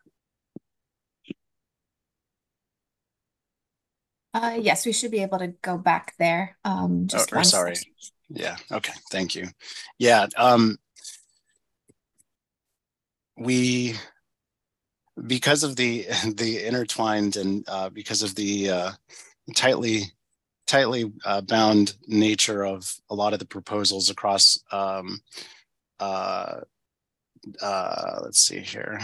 Uh, yes, we should be able to go back there. Um, just oh, one sorry. second. Yeah. Okay. Thank you. Yeah. Um, we because of the the intertwined and uh, because of the uh, tightly tightly uh, bound nature of a lot of the proposals across, um, uh, uh, let's see here.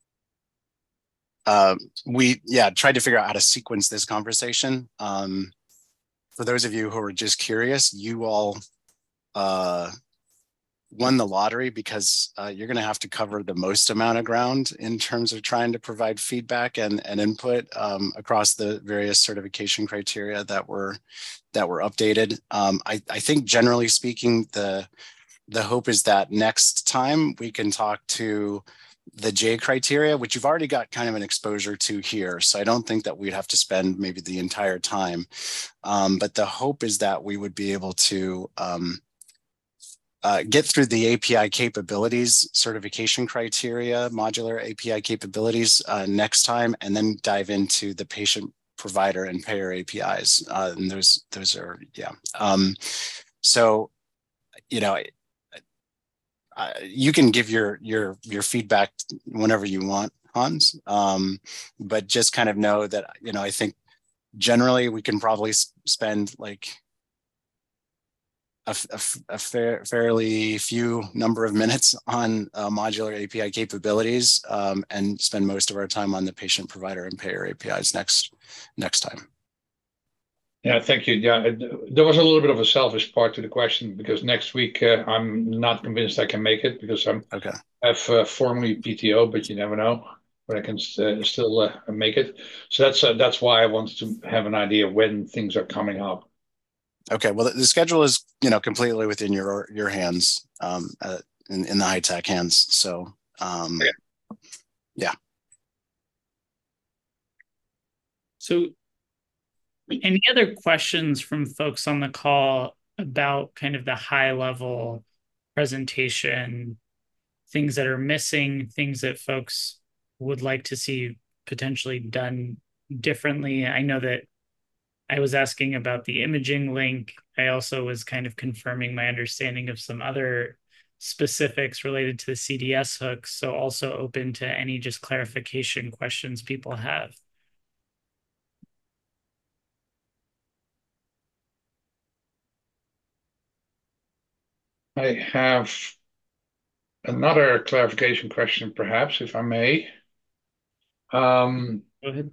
Uh, we, yeah, tried to figure out how to sequence this conversation. Um, for those of you who are just curious, you all uh, won the lottery because uh, you're going to have to cover the most amount of ground in terms of trying to provide feedback and, and input um, across the various certification criteria that were that were updated. Um, I, I think generally speaking, the the hope is that next time we can talk to the J criteria, which you've already got kind of an exposure to here. So I don't think that we'd have to spend maybe the entire time. Um, but the hope is that we would be able to um, Uh, get through the A P I capabilities certification criteria, modular A P I capabilities uh, next time, and then dive into the patient, provider, and payer A P Is. Uh, and those, those are, yeah. Um, so, you know, uh, you can give your your your feedback whenever you want, Hans. Um, but just kind of know that, you know, I think generally we can probably spend like a, a, a fair, fairly few number of minutes on uh, modular A P I capabilities um, and spend most of our time on the patient, provider, and payer A P Is next next time. Yeah, thank you. Yeah, there was a little bit of a selfish part to the question because next week uh, I'm not convinced I can make it because I'm okay. I have uh, formally P T O, but you never know, but I can uh, still uh, make it. So that's uh, that's why I wanted to have an idea when things are coming up. Okay, well, the, the schedule is, you know, completely within your your hands, um, uh, in, in the high-tech hands. So, um, okay. yeah. So, any other questions from folks on the call about kind of the high-level presentation, things that are missing, things that folks would like to see potentially done differently? I know that I was asking about the imaging link. I also was kind of confirming my understanding of some other specifics related to the C D S hooks. So also open to any just clarification questions people have. I have another clarification question, perhaps, if I may. Um, Go ahead.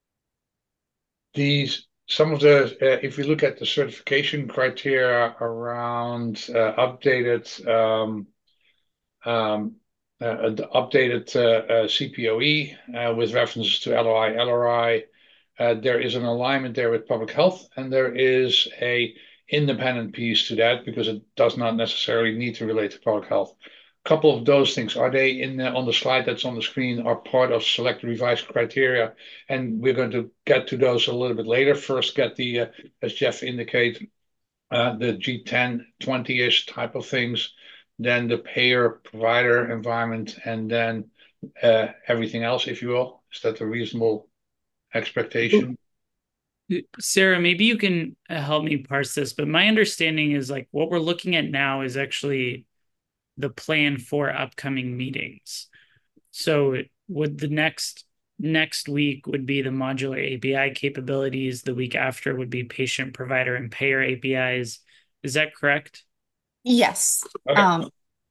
These some of the uh, if we look at the certification criteria around uh, updated um, um, uh, the updated uh, uh, C P O E uh, with references to L O I, L R I, uh, there is an alignment there with public health, and there is a independent piece to that because it does not necessarily need to relate to public health. A couple of those things, are they in the, on the slide that's on the screen, are part of select revised criteria, and we're going to get to those a little bit later. First, get the, uh, as Jeff indicated, uh, the G ten, twenty-ish type of things, then the payer provider environment, and then uh, everything else, if you will. Is that a reasonable expectation? Sarah, maybe you can help me parse this, but my understanding is like what we're looking at now is actually the plan for upcoming meetings. So would the next next week would be the modular A P I capabilities. The week after would be patient, provider, and payer A P Is. Is that correct? Yes. Okay. Um,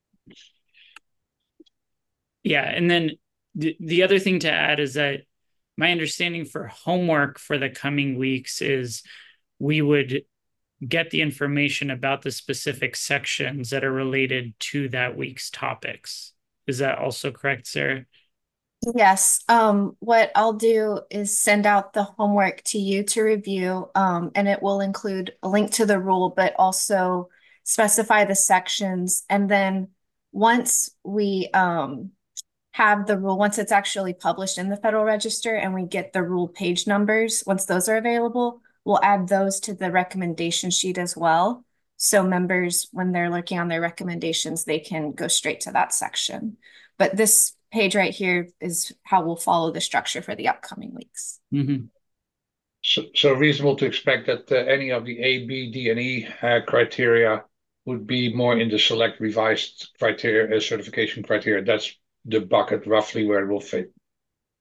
yeah. And then the, the other thing to add is that my understanding for homework for the coming weeks is we would get the information about the specific sections that are related to that week's topics. Is that also correct, Sarah? Yes. Um, what I'll do is send out the homework to you to review, um, and it will include a link to the rule, but also specify the sections. And then once we um, have the rule, once it's actually published in the Federal Register and we get the rule page numbers, once those are available, we'll add those to the recommendation sheet as well. So members, when they're looking on their recommendations, they can go straight to that section. But this page right here is how we'll follow the structure for the upcoming weeks. Mm-hmm. So, so reasonable to expect that uh, any of the A, B, D, and E uh, criteria would be more in the select revised criteria, uh, certification criteria. That's the bucket roughly where it will fit.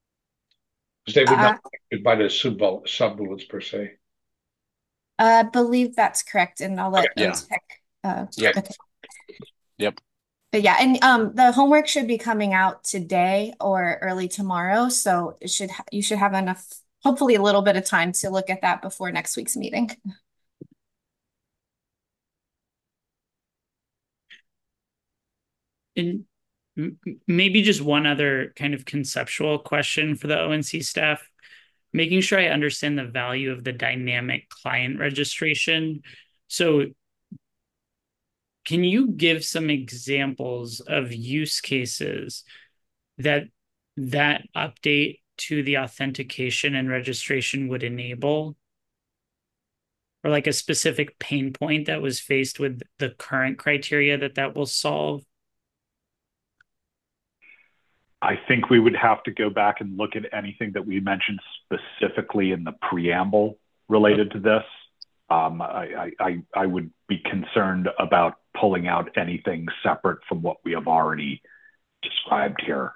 Because they would Uh, not be by the sub sub bullets per se. I believe that's correct, and I'll let Okay. Yeah. Otech, uh, Yep. Otech- Yep. But yeah, and um, the homework should be coming out today or early tomorrow, so it should ha you should have enough, hopefully a little bit of time to look at that before next week's meeting. And m- maybe just one other kind of conceptual question for the O N C staff, making sure I understand the value of the dynamic client registration. So can you give some examples of use cases that that update to the authentication and registration would enable? Or like a specific pain point that was faced with the current criteria that that will solve? I think we would have to go back and look at anything that we mentioned specifically in the preamble related to this. Um, I, I, I would be concerned about pulling out anything separate from what we have already described here.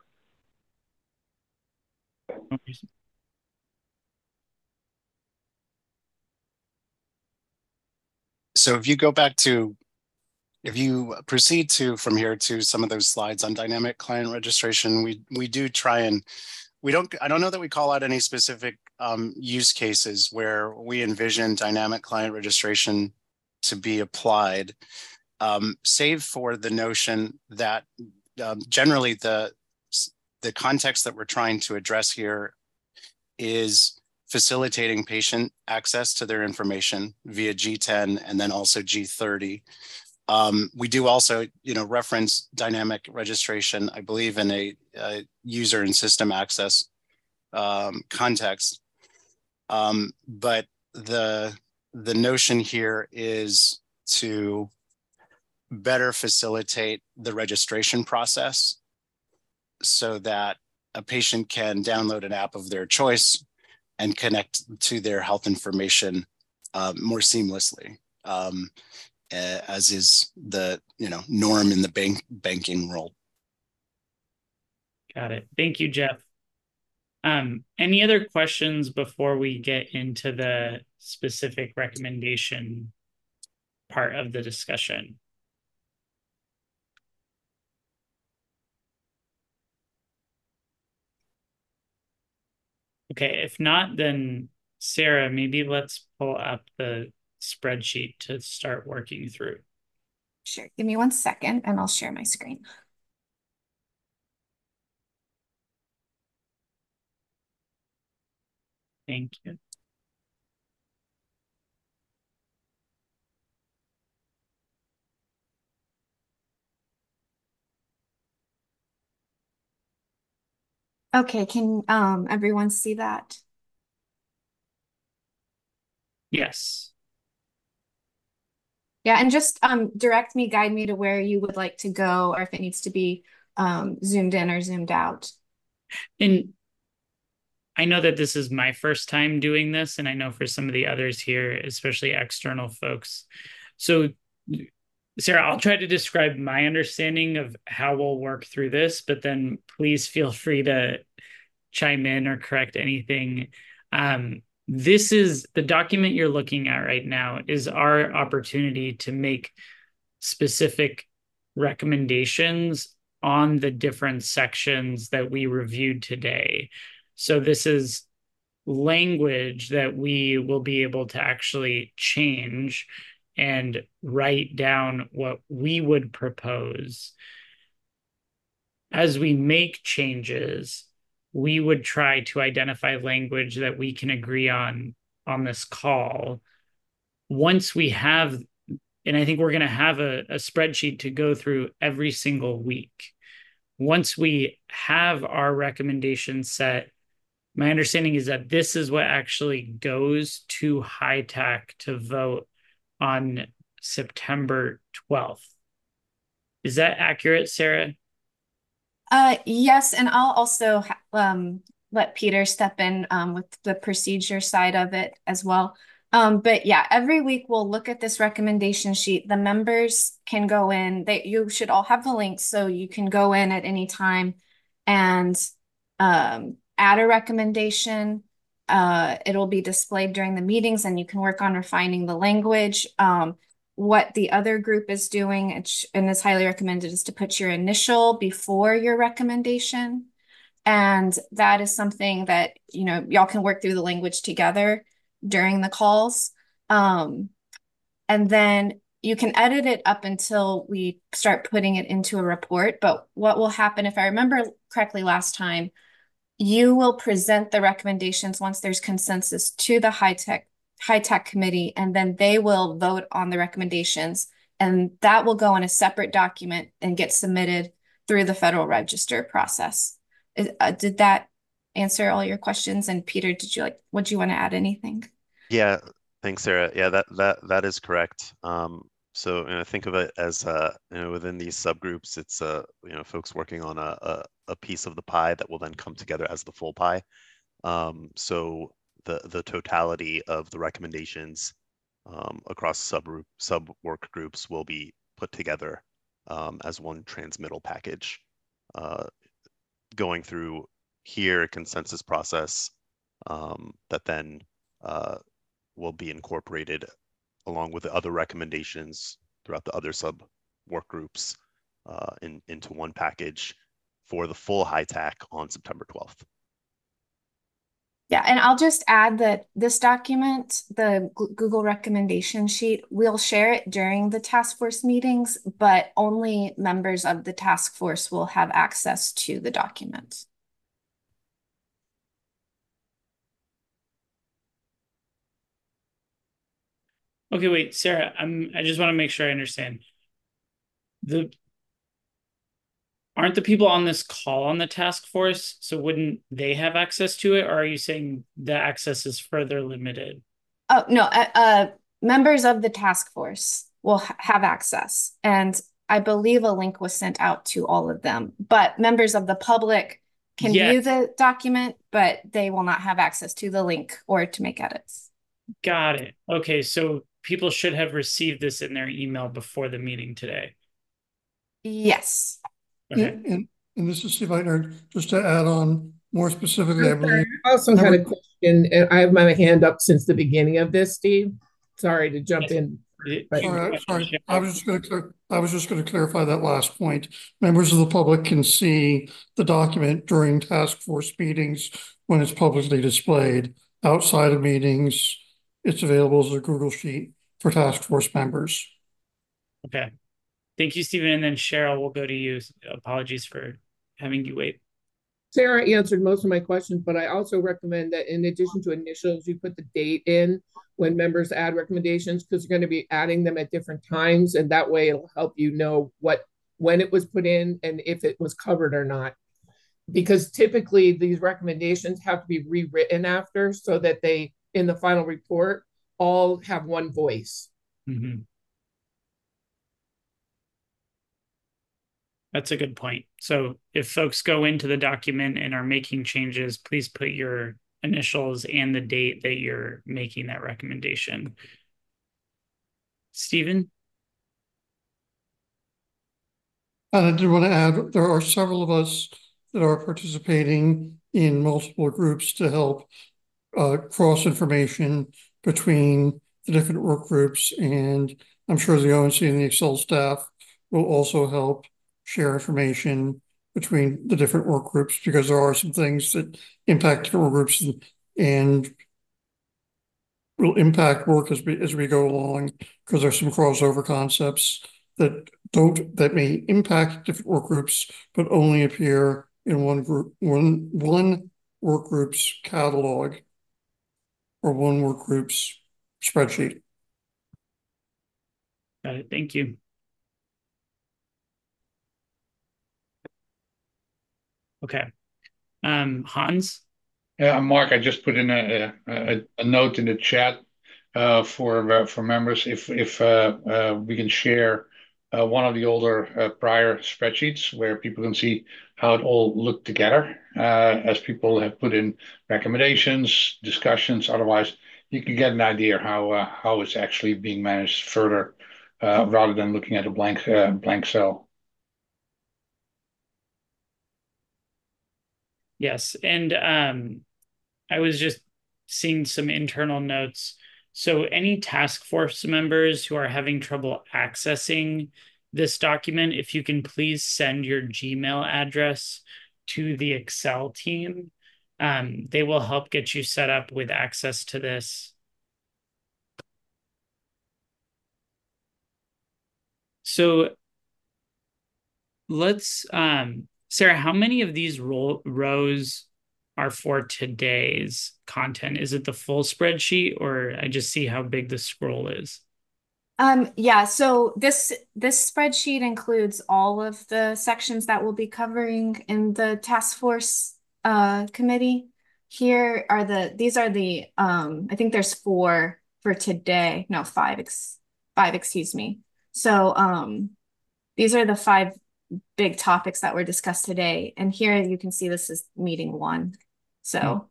So if you go back to, if you proceed to from here to some of those slides on dynamic client registration, we we do try and we don't, I don't know that we call out any specific um, use cases where we envision dynamic client registration to be applied, um, save for the notion that um, generally the, the context that we're trying to address here is facilitating patient access to their information via G ten and then also G thirty. Um, we do also, you know, reference dynamic registration, I believe, in a, a user and system access um, context. Um, but the the notion here is to better facilitate the registration process so that a patient can download an app of their choice and connect to their health information uh, more seamlessly. Um, as is the you know norm in the bank banking world. Got it. Thank you, Jeff. Um, any other questions before we get into the specific recommendation part of the discussion? Okay, if not, then Sarah, maybe let's pull up the spreadsheet to start working through. Sure, give me one second and I'll share my screen. Thank you. Okay, can um everyone see that? Yes. Yeah, and just um direct me, guide me to where you would like to go, or if it needs to be um zoomed in or zoomed out. And I know that this is my first time doing this, and I know for some of the others here, especially external folks. So Sarah, I'll try to describe my understanding of how we'll work through this, but then please feel free to chime in or correct anything. Um, this is the document you're looking at right now is our opportunity to make specific recommendations on the different sections that we reviewed today. So this is language that we will be able to actually change and write down what we would propose. As we make changes, we would try to identify language that we can agree on on this call. Once we have, and I think we're going to have a, a spreadsheet to go through every single week. Once we have our recommendations set, my understanding is that this is what actually goes to H I T A C to vote on September twelfth. Is that accurate, Sarah? Uh, yes, and I'll also um, let Peter step in um, with the procedure side of it as well. Um, but yeah, every week we'll look at this recommendation sheet. The members can go in. They you should all have the links, so you can go in at any time and um, add a recommendation. Uh, it'll be displayed during the meetings and you can work on refining the language. Um, what the other group is doing, and is highly recommended, is to put your initial before your recommendation. And that is something that, you know, y'all can work through the language together during the calls. Um, and then you can edit it up until we start putting it into a report. But what will happen, if I remember correctly last time, you will present the recommendations once there's consensus to the high-tech high-tech committee, and then they will vote on the recommendations. And that will go in a separate document and get submitted through the Federal Register process. Uh, did that answer all your questions? And Peter, did you like, would you want to add anything? Yeah, thanks, Sarah. Yeah, that that that is correct. Um, so you know, think of it as uh, you know, within these subgroups, it's uh, you know, folks working on a, a a piece of the pie that will then come together as the full pie. Um, so the the totality of the recommendations um, across sub sub work groups will be put together um, as one transmittal package, uh, going through here a consensus process um, that then uh, will be incorporated along with the other recommendations throughout the other sub work groups uh, in, into one package for the full high-tech on September twelfth. Yeah, and I'll just add that this document, the Google recommendation sheet, we'll share it during the task force meetings, but only members of the task force will have access to the document. Okay, wait, Sarah, I'm, I just want to make sure I understand. The Aren't the people on this call on the task force, so wouldn't they have access to it, or are you saying the access is further limited? Oh, no, uh, uh, members of the task force will ha have access, and I believe a link was sent out to all of them, but members of the public can Yeah. view the document, but they will not have access to the link or to make edits. Got it. Okay, so people should have received this in their email before the meeting today. Yes. Okay. And, and, and this is Steve Eitner, just to add on more specifically, I believe. I also had a question, and I have my hand up since the beginning of this, Steve. Sorry to jump in. But sorry, sorry. I was just going to I was just going to clarify that last point. Members of the public can see the document during task force meetings when it's publicly displayed. Outside of meetings, it's available as a Google Sheet for task force members. Okay. Thank you, Stephen. And then Cheryl, we'll go to you. Apologies for having you wait. Sarah answered most of my questions, but I also recommend that in addition to initials, you put the date in when members add recommendations, because you're going to be adding them at different times. And that way it'll help you know what when it was put in and if it was covered or not. Because typically these recommendations have to be rewritten after so that they, in the final report, all have one voice. Mm-hmm. That's a good point. So if folks go into the document and are making changes, please put your initials and the date that you're making that recommendation. Stephen? And I did want to add, there are several of us that are participating in multiple groups to help uh, cross information between the different work groups. And I'm sure the O N C and the Excel staff will also help share information between the different work groups, because there are some things that impact different work groups and, and will impact work as we as we go along, because there's some crossover concepts that don't that may impact different work groups, but only appear in one group, one one work group's catalog or one work group's spreadsheet. Got it. Thank you. Okay. Um, Hans? Yeah, Mark, I just put in a, a, a note in the chat uh, for uh, for members if if uh, uh, we can share uh, one of the older uh, prior spreadsheets where people can see how it all looked together uh, as people have put in recommendations, discussions. Otherwise, you can get an idea how uh, how it's actually being managed further uh, rather than looking at a blank uh, blank cell. Yes, and um, I was just seeing some internal notes. So any task force members who are having trouble accessing this document, if you can please send your Gmail address to the Excel team, um, they will help get you set up with access to this. So let's, um, Sarah, how many of these ro rows are for today's content? Is it the full spreadsheet, or I just see how big the scroll is? Um, yeah, so this this spreadsheet includes all of the sections that we'll be covering in the task force uh, committee. Here are the, these are the, um, I think there's four for today. No, five, ex five, excuse me. So um, these are the five big topics that were discussed today. And here you can see this is meeting one. So, mm-hmm.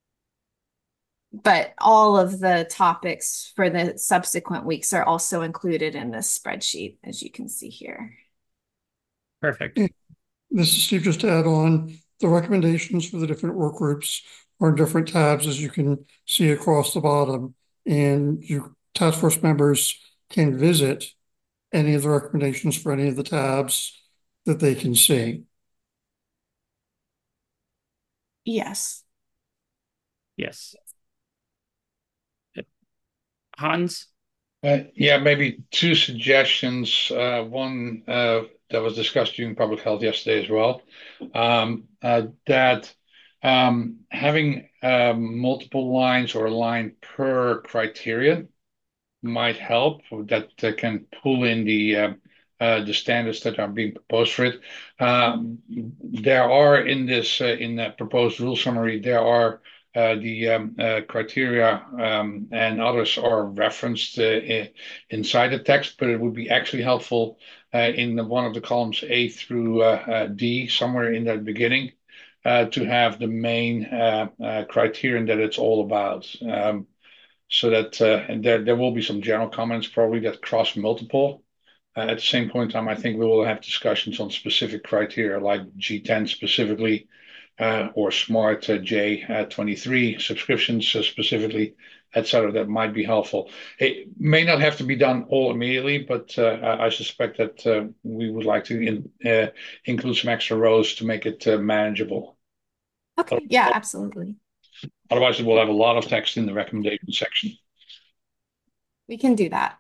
But all of the topics for the subsequent weeks are also included in this spreadsheet, as you can see here. Perfect. This is Steve, just to add on, the recommendations for the different work groups are in different tabs, as you can see across the bottom. And you task force members can visit any of the recommendations for any of the tabs that they can see. Yes. Yes. Hans? Uh, yeah, maybe two suggestions. Uh, one uh, that was discussed during public health yesterday as well, um, uh, that um, having um, multiple lines or a line per criterion might help. That uh, can pull in the uh, uh, the standards that are being proposed for it. Um, there are in this uh, in the proposed rule summary, there are Uh, the um, uh, criteria um, and others are referenced uh, inside the text, but it would be actually helpful uh, in the, one of the columns A through uh, uh, D, somewhere in the beginning, uh, to have the main uh, uh, criterion that it's all about. Um, so that uh, and there, there will be some general comments probably that cross multiple. Uh, at the same point in time, I think we will have discussions on specific criteria like G ten specifically, Uh, or Smart uh, J twenty-three subscriptions uh, specifically, et cetera, that might be helpful. It may not have to be done all immediately, but uh, I, I suspect that uh, we would like to in, uh, include some extra rows to make it uh, manageable. Okay, yeah, absolutely. Otherwise, it will have a lot of text in the recommendation section. We can do that.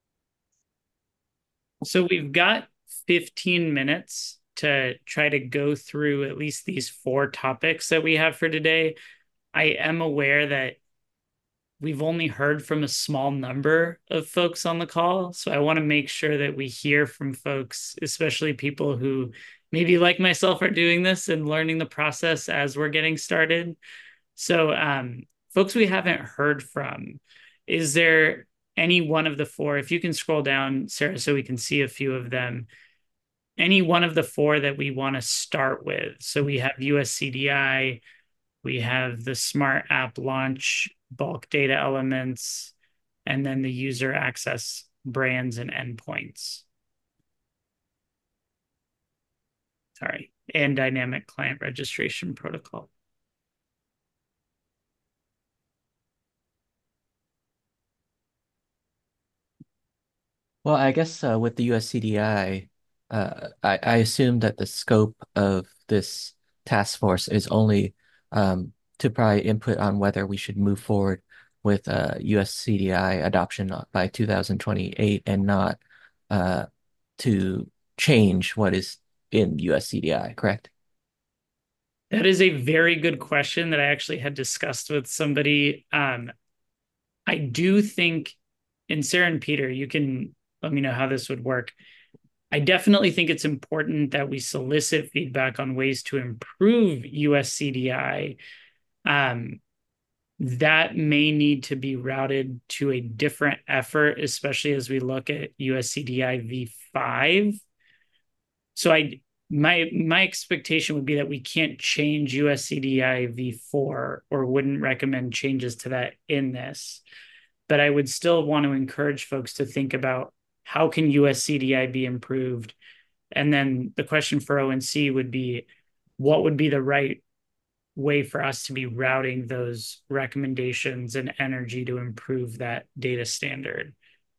So we've got fifteen minutes to try to go through at least these four topics that we have for today. I am aware that we've only heard from a small number of folks on the call, so I want to make sure that we hear from folks, especially people who maybe like myself are doing this and learning the process as we're getting started. So um, folks we haven't heard from, is there any one of the four, if you can scroll down, Sarah, so we can see a few of them, any one of the four that we want to start with? So we have U S C D I, we have the Smart App Launch bulk data elements, and then the user access brands and endpoints. Sorry, and dynamic client registration protocol. Well, I guess uh, with the U S C D I, uh, I, I assume that the scope of this task force is only um, to provide input on whether we should move forward with uh, U S C D I adoption by two thousand twenty-eight and not uh, to change what is in U S C D I, correct? That is a very good question that I actually had discussed with somebody. Um, I do think, and Sarah and Peter, you can let me know how this would work. I definitely think it's important that we solicit feedback on ways to improve U S C D I. Um, that may need to be routed to a different effort, especially as we look at U S C D I v five. So I my my expectation would be that we can't change U S C D I v four or wouldn't recommend changes to that in this. But I would still want to encourage folks to think about how can U S C D I be improved? And then the question for O N C would be, what would be the right way for us to be routing those recommendations and energy to improve that data standard?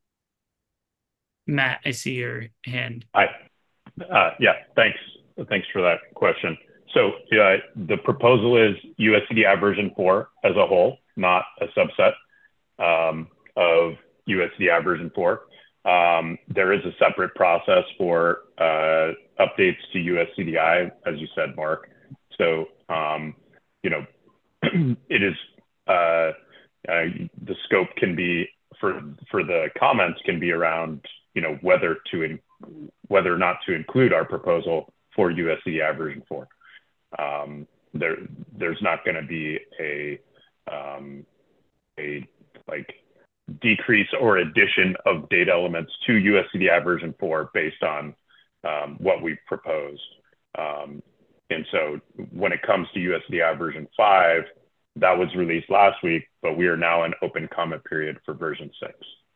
Matt, I see your hand. Hi. Uh, yeah, thanks. Thanks for that question. So uh, the proposal is U S C D I version four as a whole, not a subset um, of U S C D I version four. Um, there is a separate process for uh, updates to U S C D I, as you said, Mark. So, um, you know, it is, uh, uh, the scope can be, for, for the comments can be around, you know, whether to, in, whether or not to include our proposal for U S C D I version four. Um, there, there's not going to be a, um, a like decrease or addition of data elements to U S C D I version four based on um, what we've proposed. Um, and so when it comes to U S C D I version five, that was released last week, but we are now in open comment period for version six.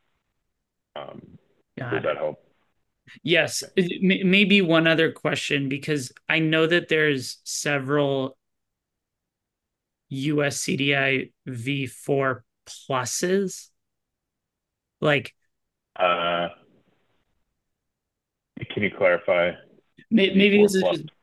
Um, does that help? Yes. Maybe one other question, because I know that there's several U S C D I v four pluses. Like, uh, can you clarify? Maybe, maybe this is just,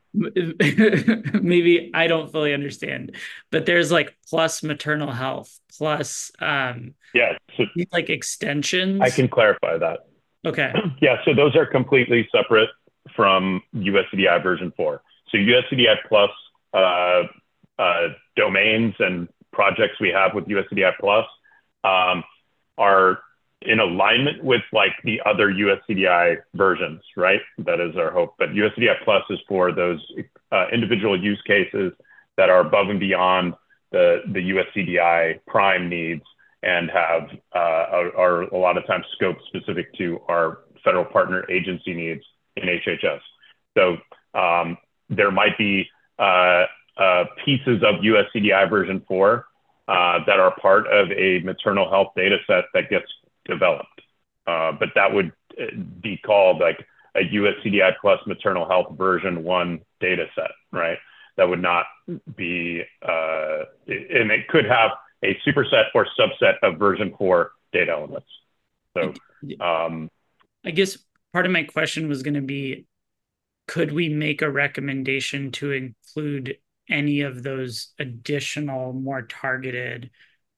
maybe I don't fully understand, but there's like plus maternal health, plus um, yeah, so like extensions. I can clarify that. Okay. Yeah, so those are completely separate from U S C D I version four. So U S C D I plus uh, uh, domains and projects we have with U S C D I plus um, are in alignment with like the other U S C D I versions, right? That is our hope. But U S C D I plus is for those uh, individual use cases that are above and beyond the, the U S C D I prime needs and have uh, are, are a lot of times scope specific to our federal partner agency needs in H H S. So um, there might be uh, uh, pieces of U S C D I version four uh, that are part of a maternal health data set that gets developed. Uh, but that would be called like a U S C D I plus maternal health version one data set, right? That would not be, uh, and it could have a superset or subset of version four data elements. So um, I guess part of my question was going to be, could we make a recommendation to include any of those additional, more targeted?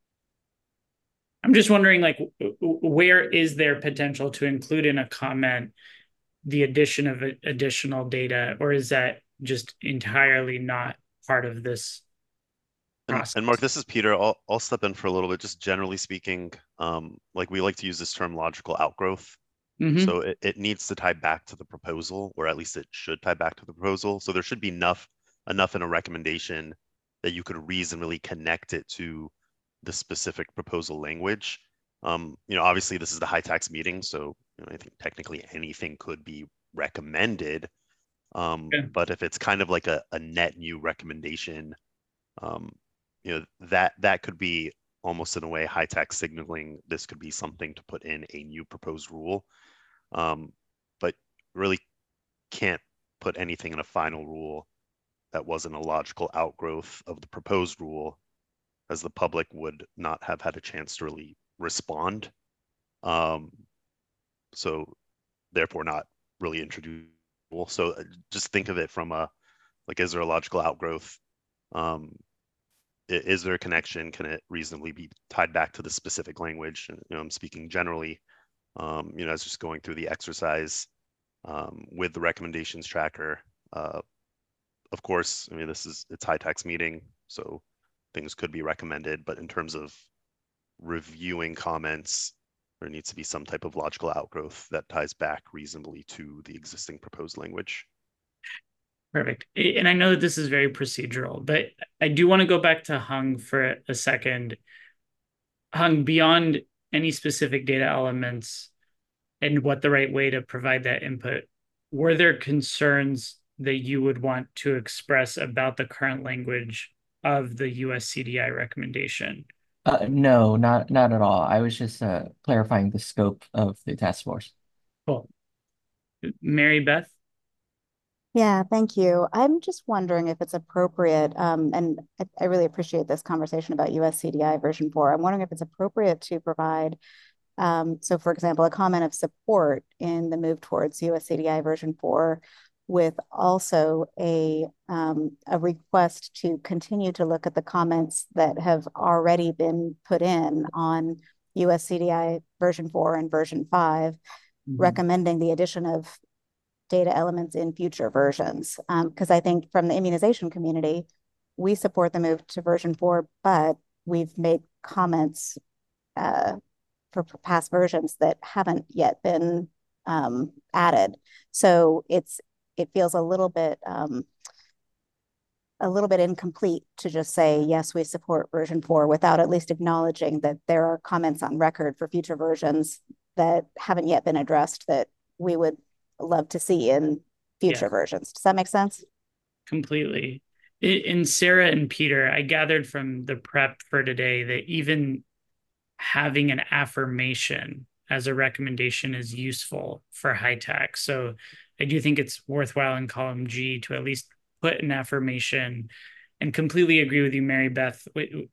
I'm just wondering, like, where is there potential to include in a comment the addition of additional data, or is that just entirely not part of this process? And, and Mark, this is Peter. I'll, I'll step in for a little bit. Just generally speaking, um, like we like to use this term logical outgrowth. Mm-hmm. So it, it needs to tie back to the proposal, or at least it should tie back to the proposal. So there should be enough, enough in a recommendation that you could reasonably connect it to the specific proposal language. Um, you know, obviously this is the high tax meeting, so you know, I think technically anything could be recommended. Um, yeah. But if it's kind of like a, a net new recommendation, um, you know, that that could be almost in a way high tax signaling. This could be something to put in a new proposed rule, um, but really can't put anything in a final rule that wasn't a logical outgrowth of the proposed rule, as the public would not have had a chance to really respond. Um, so therefore not really introducible. So just think of it from a, like, is there a logical outgrowth? Um, is there a connection? Can it reasonably be tied back to the specific language? And, you know, I'm speaking generally, um, you know, as just going through the exercise um, with the recommendations tracker. Uh, of course, I mean, this is, it's high tax meeting, so things could be recommended, but in terms of reviewing comments, there needs to be some type of logical outgrowth that ties back reasonably to the existing proposed language. Perfect. And I know that this is very procedural, but I do want to go back to Hung for a second. Hung, beyond any specific data elements and what the right way to provide that input, were there concerns that you would want to express about the current language of the U S C D I recommendation? Uh, no, not not at all. I was just uh, clarifying the scope of the task force. Cool. Mary Beth? Yeah, thank you. I'm just wondering if it's appropriate, um, and I, I really appreciate this conversation about U S C D I version four. I'm wondering if it's appropriate to provide, um, so for example, a comment of support in the move towards U S C D I version four with also a, um, a request to continue to look at the comments that have already been put in on U S C D I version four and version five, mm-hmm. recommending the addition of data elements in future versions. Because um, I think from the immunization community, we support the move to version four, but we've made comments uh, for past versions that haven't yet been um, added. So it's it feels a little bit um, a little bit incomplete to just say, yes, we support version four without at least acknowledging that there are comments on record for future versions that haven't yet been addressed that we would love to see in future yeah. versions. Does that make sense? Completely. In Sarah and Peter, I gathered from the prep for today that even having an affirmation as a recommendation is useful for HYTAC. So I do think it's worthwhile in column G to at least put an affirmation, and completely agree with you, Mary Beth.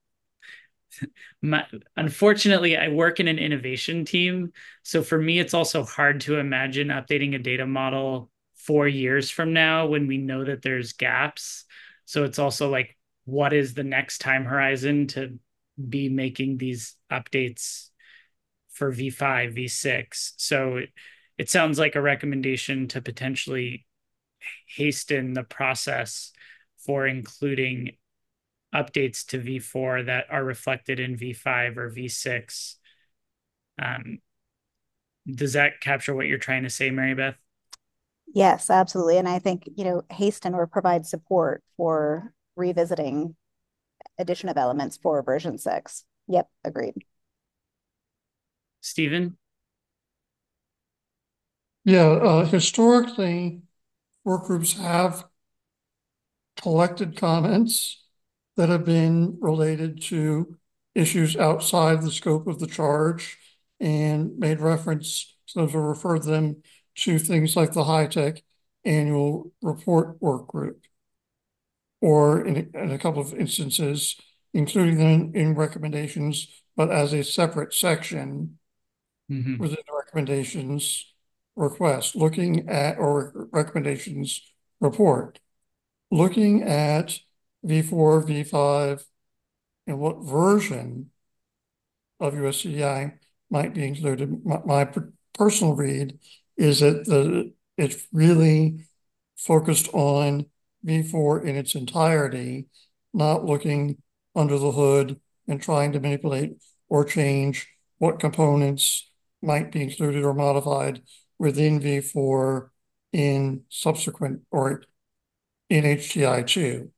My, unfortunately, I work in an innovation team. So for me, it's also hard to imagine updating a data model four years from now when we know that there's gaps. So it's also like, what is the next time horizon to be making these updates for V five, V six? So it, it sounds like a recommendation to potentially hasten the process for including updates to V four that are reflected in V five or V six. Um, does that capture what you're trying to say, Mary Beth? Yes, absolutely. And I think, you know, hasten or provide support for revisiting addition of elements for version six. Yep, agreed. Stephen? Yeah, uh, historically, work groups have collected comments that have been related to issues outside the scope of the charge and made reference, so to refer them to things like the HYTAC annual report work group, or in a, in a couple of instances, including them in recommendations, but as a separate section mm-hmm. within the recommendations request, looking at, or recommendations report, looking at V four, V five, and what version of U S C D I might be included. My, my personal read is that the it's really focused on V four in its entirety, not looking under the hood and trying to manipulate or change what components might be included or modified within V four in subsequent or in H T I two.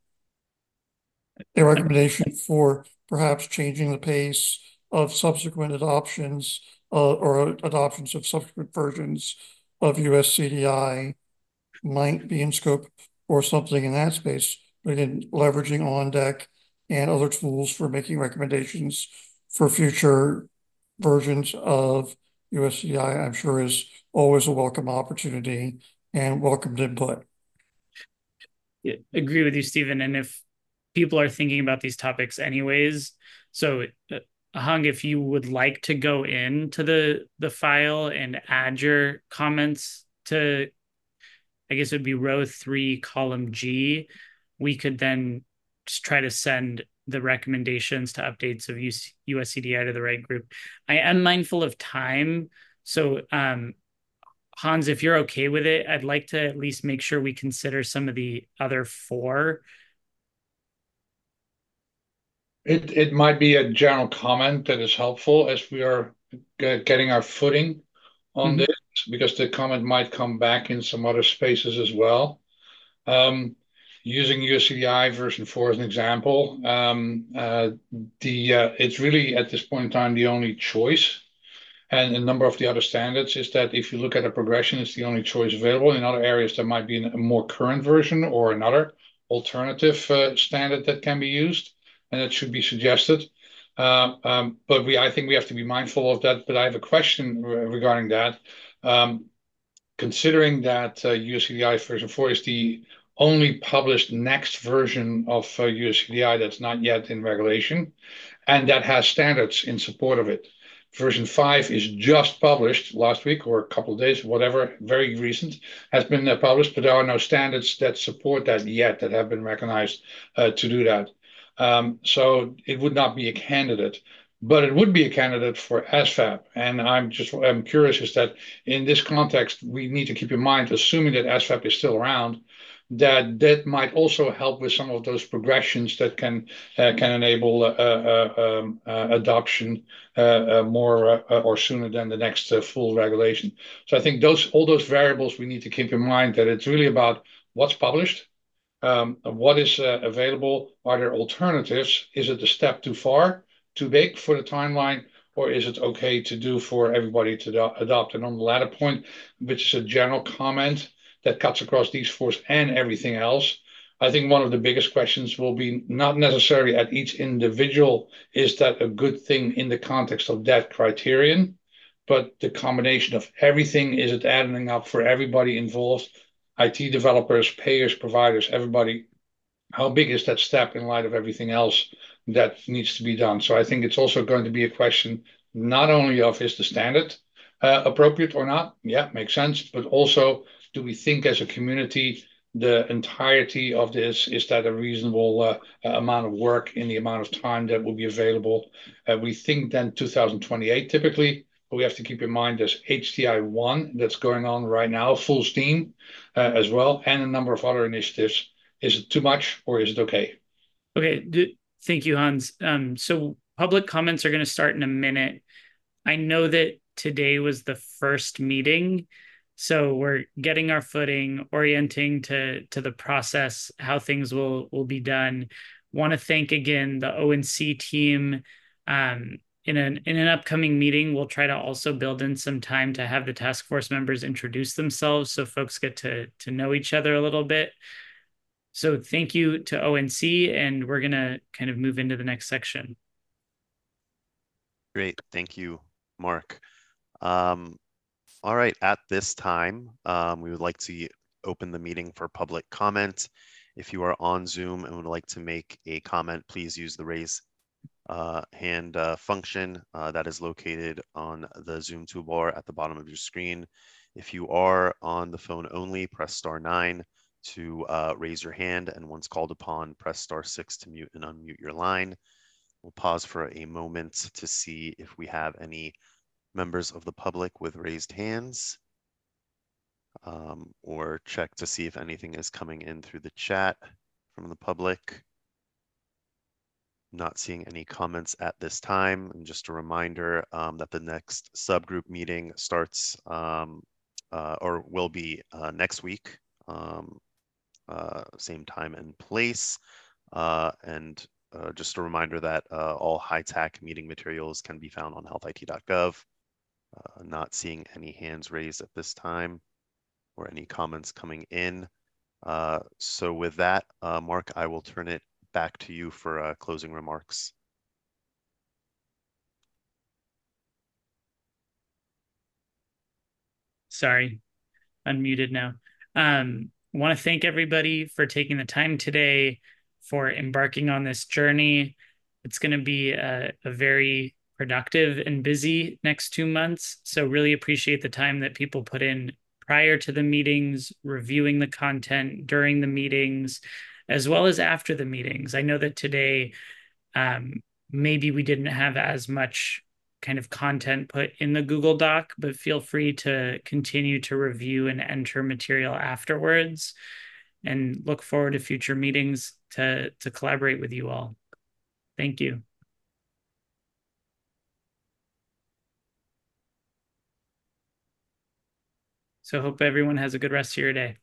A recommendation for perhaps changing the pace of subsequent adoptions uh, or adoptions of subsequent versions of U S C D I might be in scope or something in that space, but again, leveraging on deck and other tools for making recommendations for future versions of U S C D I, I'm sure is always a welcome opportunity and welcomed input. Yeah, agree with you, Stephen. And if people are thinking about these topics anyways, so uh, Hung, if you would like to go into the the file and add your comments to, I guess it would be row three, column G, we could then just try to send the recommendations to updates of U S C D I to the right group. I am mindful of time. So um, Hans, if you're okay with it, I'd like to at least make sure we consider some of the other four. It, it might be a general comment that is helpful as we are getting our footing on mm-hmm. this, because the comment might come back in some other spaces as well. Um, using U S C D I version four as an example, um, uh, the uh, it's really at this point in time the only choice. And a number of the other standards is that if you look at a progression, it's the only choice available. In other areas, there might be a more current version or another alternative uh, standard that can be used, and it should be suggested. Uh, um, but we, I think we have to be mindful of that. But I have a question regarding that. Um, considering that uh, U S C D I version four is the only published next version of uh, U S C D I that's not yet in regulation, and that has standards in support of it. Version five is just published last week or a couple of days, whatever, very recent, has been uh, published, but there are no standards that support that yet that have been recognized uh, to do that. Um, so it would not be a candidate, but it would be a candidate for S FAP. And I'm just I'm curious is that in this context, we need to keep in mind, assuming that S FAP is still around, that that might also help with some of those progressions that can uh, can enable uh, uh, um, uh, adoption uh, uh, more uh, or sooner than the next uh, full regulation. So I think those all those variables we need to keep in mind, that it's really about what's published, um, what is uh, available, are there alternatives, is it a step too far, too big for the timeline, or is it okay to do for everybody to adopt? And on the latter point, which is a general comment that cuts across these fours and everything else, I think one of the biggest questions will be not necessarily at each individual, is that a good thing in the context of that criterion, but the combination of everything, is it adding up for everybody involved, I T developers, payers, providers, everybody, how big is that step in light of everything else that needs to be done? So I think it's also going to be a question not only of is the standard uh, appropriate or not? Yeah, makes sense. But also, do we think as a community the entirety of this, is that a reasonable uh, amount of work in the amount of time that will be available? Uh, we think then two thousand twenty-eight typically, but we have to keep in mind there's H T I one that's going on right now, full steam uh, as well, and a number of other initiatives. Is it too much or is it okay? Okay, thank you, Hans. Um, so public comments are going to start in a minute. I know that today was the first meeting, so we're getting our footing, orienting to, to the process, how things will, will be done. Want to thank again the O N C team. Um, in an, in an upcoming meeting, we'll try to also build in some time to have the task force members introduce themselves so folks get to, to know each other a little bit. So thank you to O N C, and we're going to kind of move into the next section. Great. Thank you, Mark. Um, all right. At this time, um, we would like to open the meeting for public comment. If you are on Zoom and would like to make a comment, please use the raise uh, hand uh, function uh, that is located on the Zoom toolbar at the bottom of your screen. If you are on the phone only, press star nine to uh, raise your hand, and once called upon, press star six to mute and unmute your line. We'll pause for a moment to see if we have any members of the public with raised hands, um, or check to see if anything is coming in through the chat from the public. Not seeing any comments at this time. And just a reminder um, that the next subgroup meeting starts um, uh, or will be uh, next week, um, uh, same time and place. Uh, and uh, just a reminder that uh, all high-tech meeting materials can be found on health I T dot gov. Uh, not seeing any hands raised at this time or any comments coming in. Uh, so with that, uh, Mark, I will turn it back to you for uh, closing remarks. Sorry, unmuted now. Um, I want to thank everybody for taking the time today, for embarking on this journey. It's going to be a, a very productive and busy next two months. So really appreciate the time that people put in prior to the meetings, reviewing the content during the meetings, as well as after the meetings. I know that today, um, maybe we didn't have as much kind of content put in the Google Doc, but feel free to continue to review and enter material afterwards, and look forward to future meetings to, to collaborate with you all. Thank you. So hope everyone has a good rest of your day.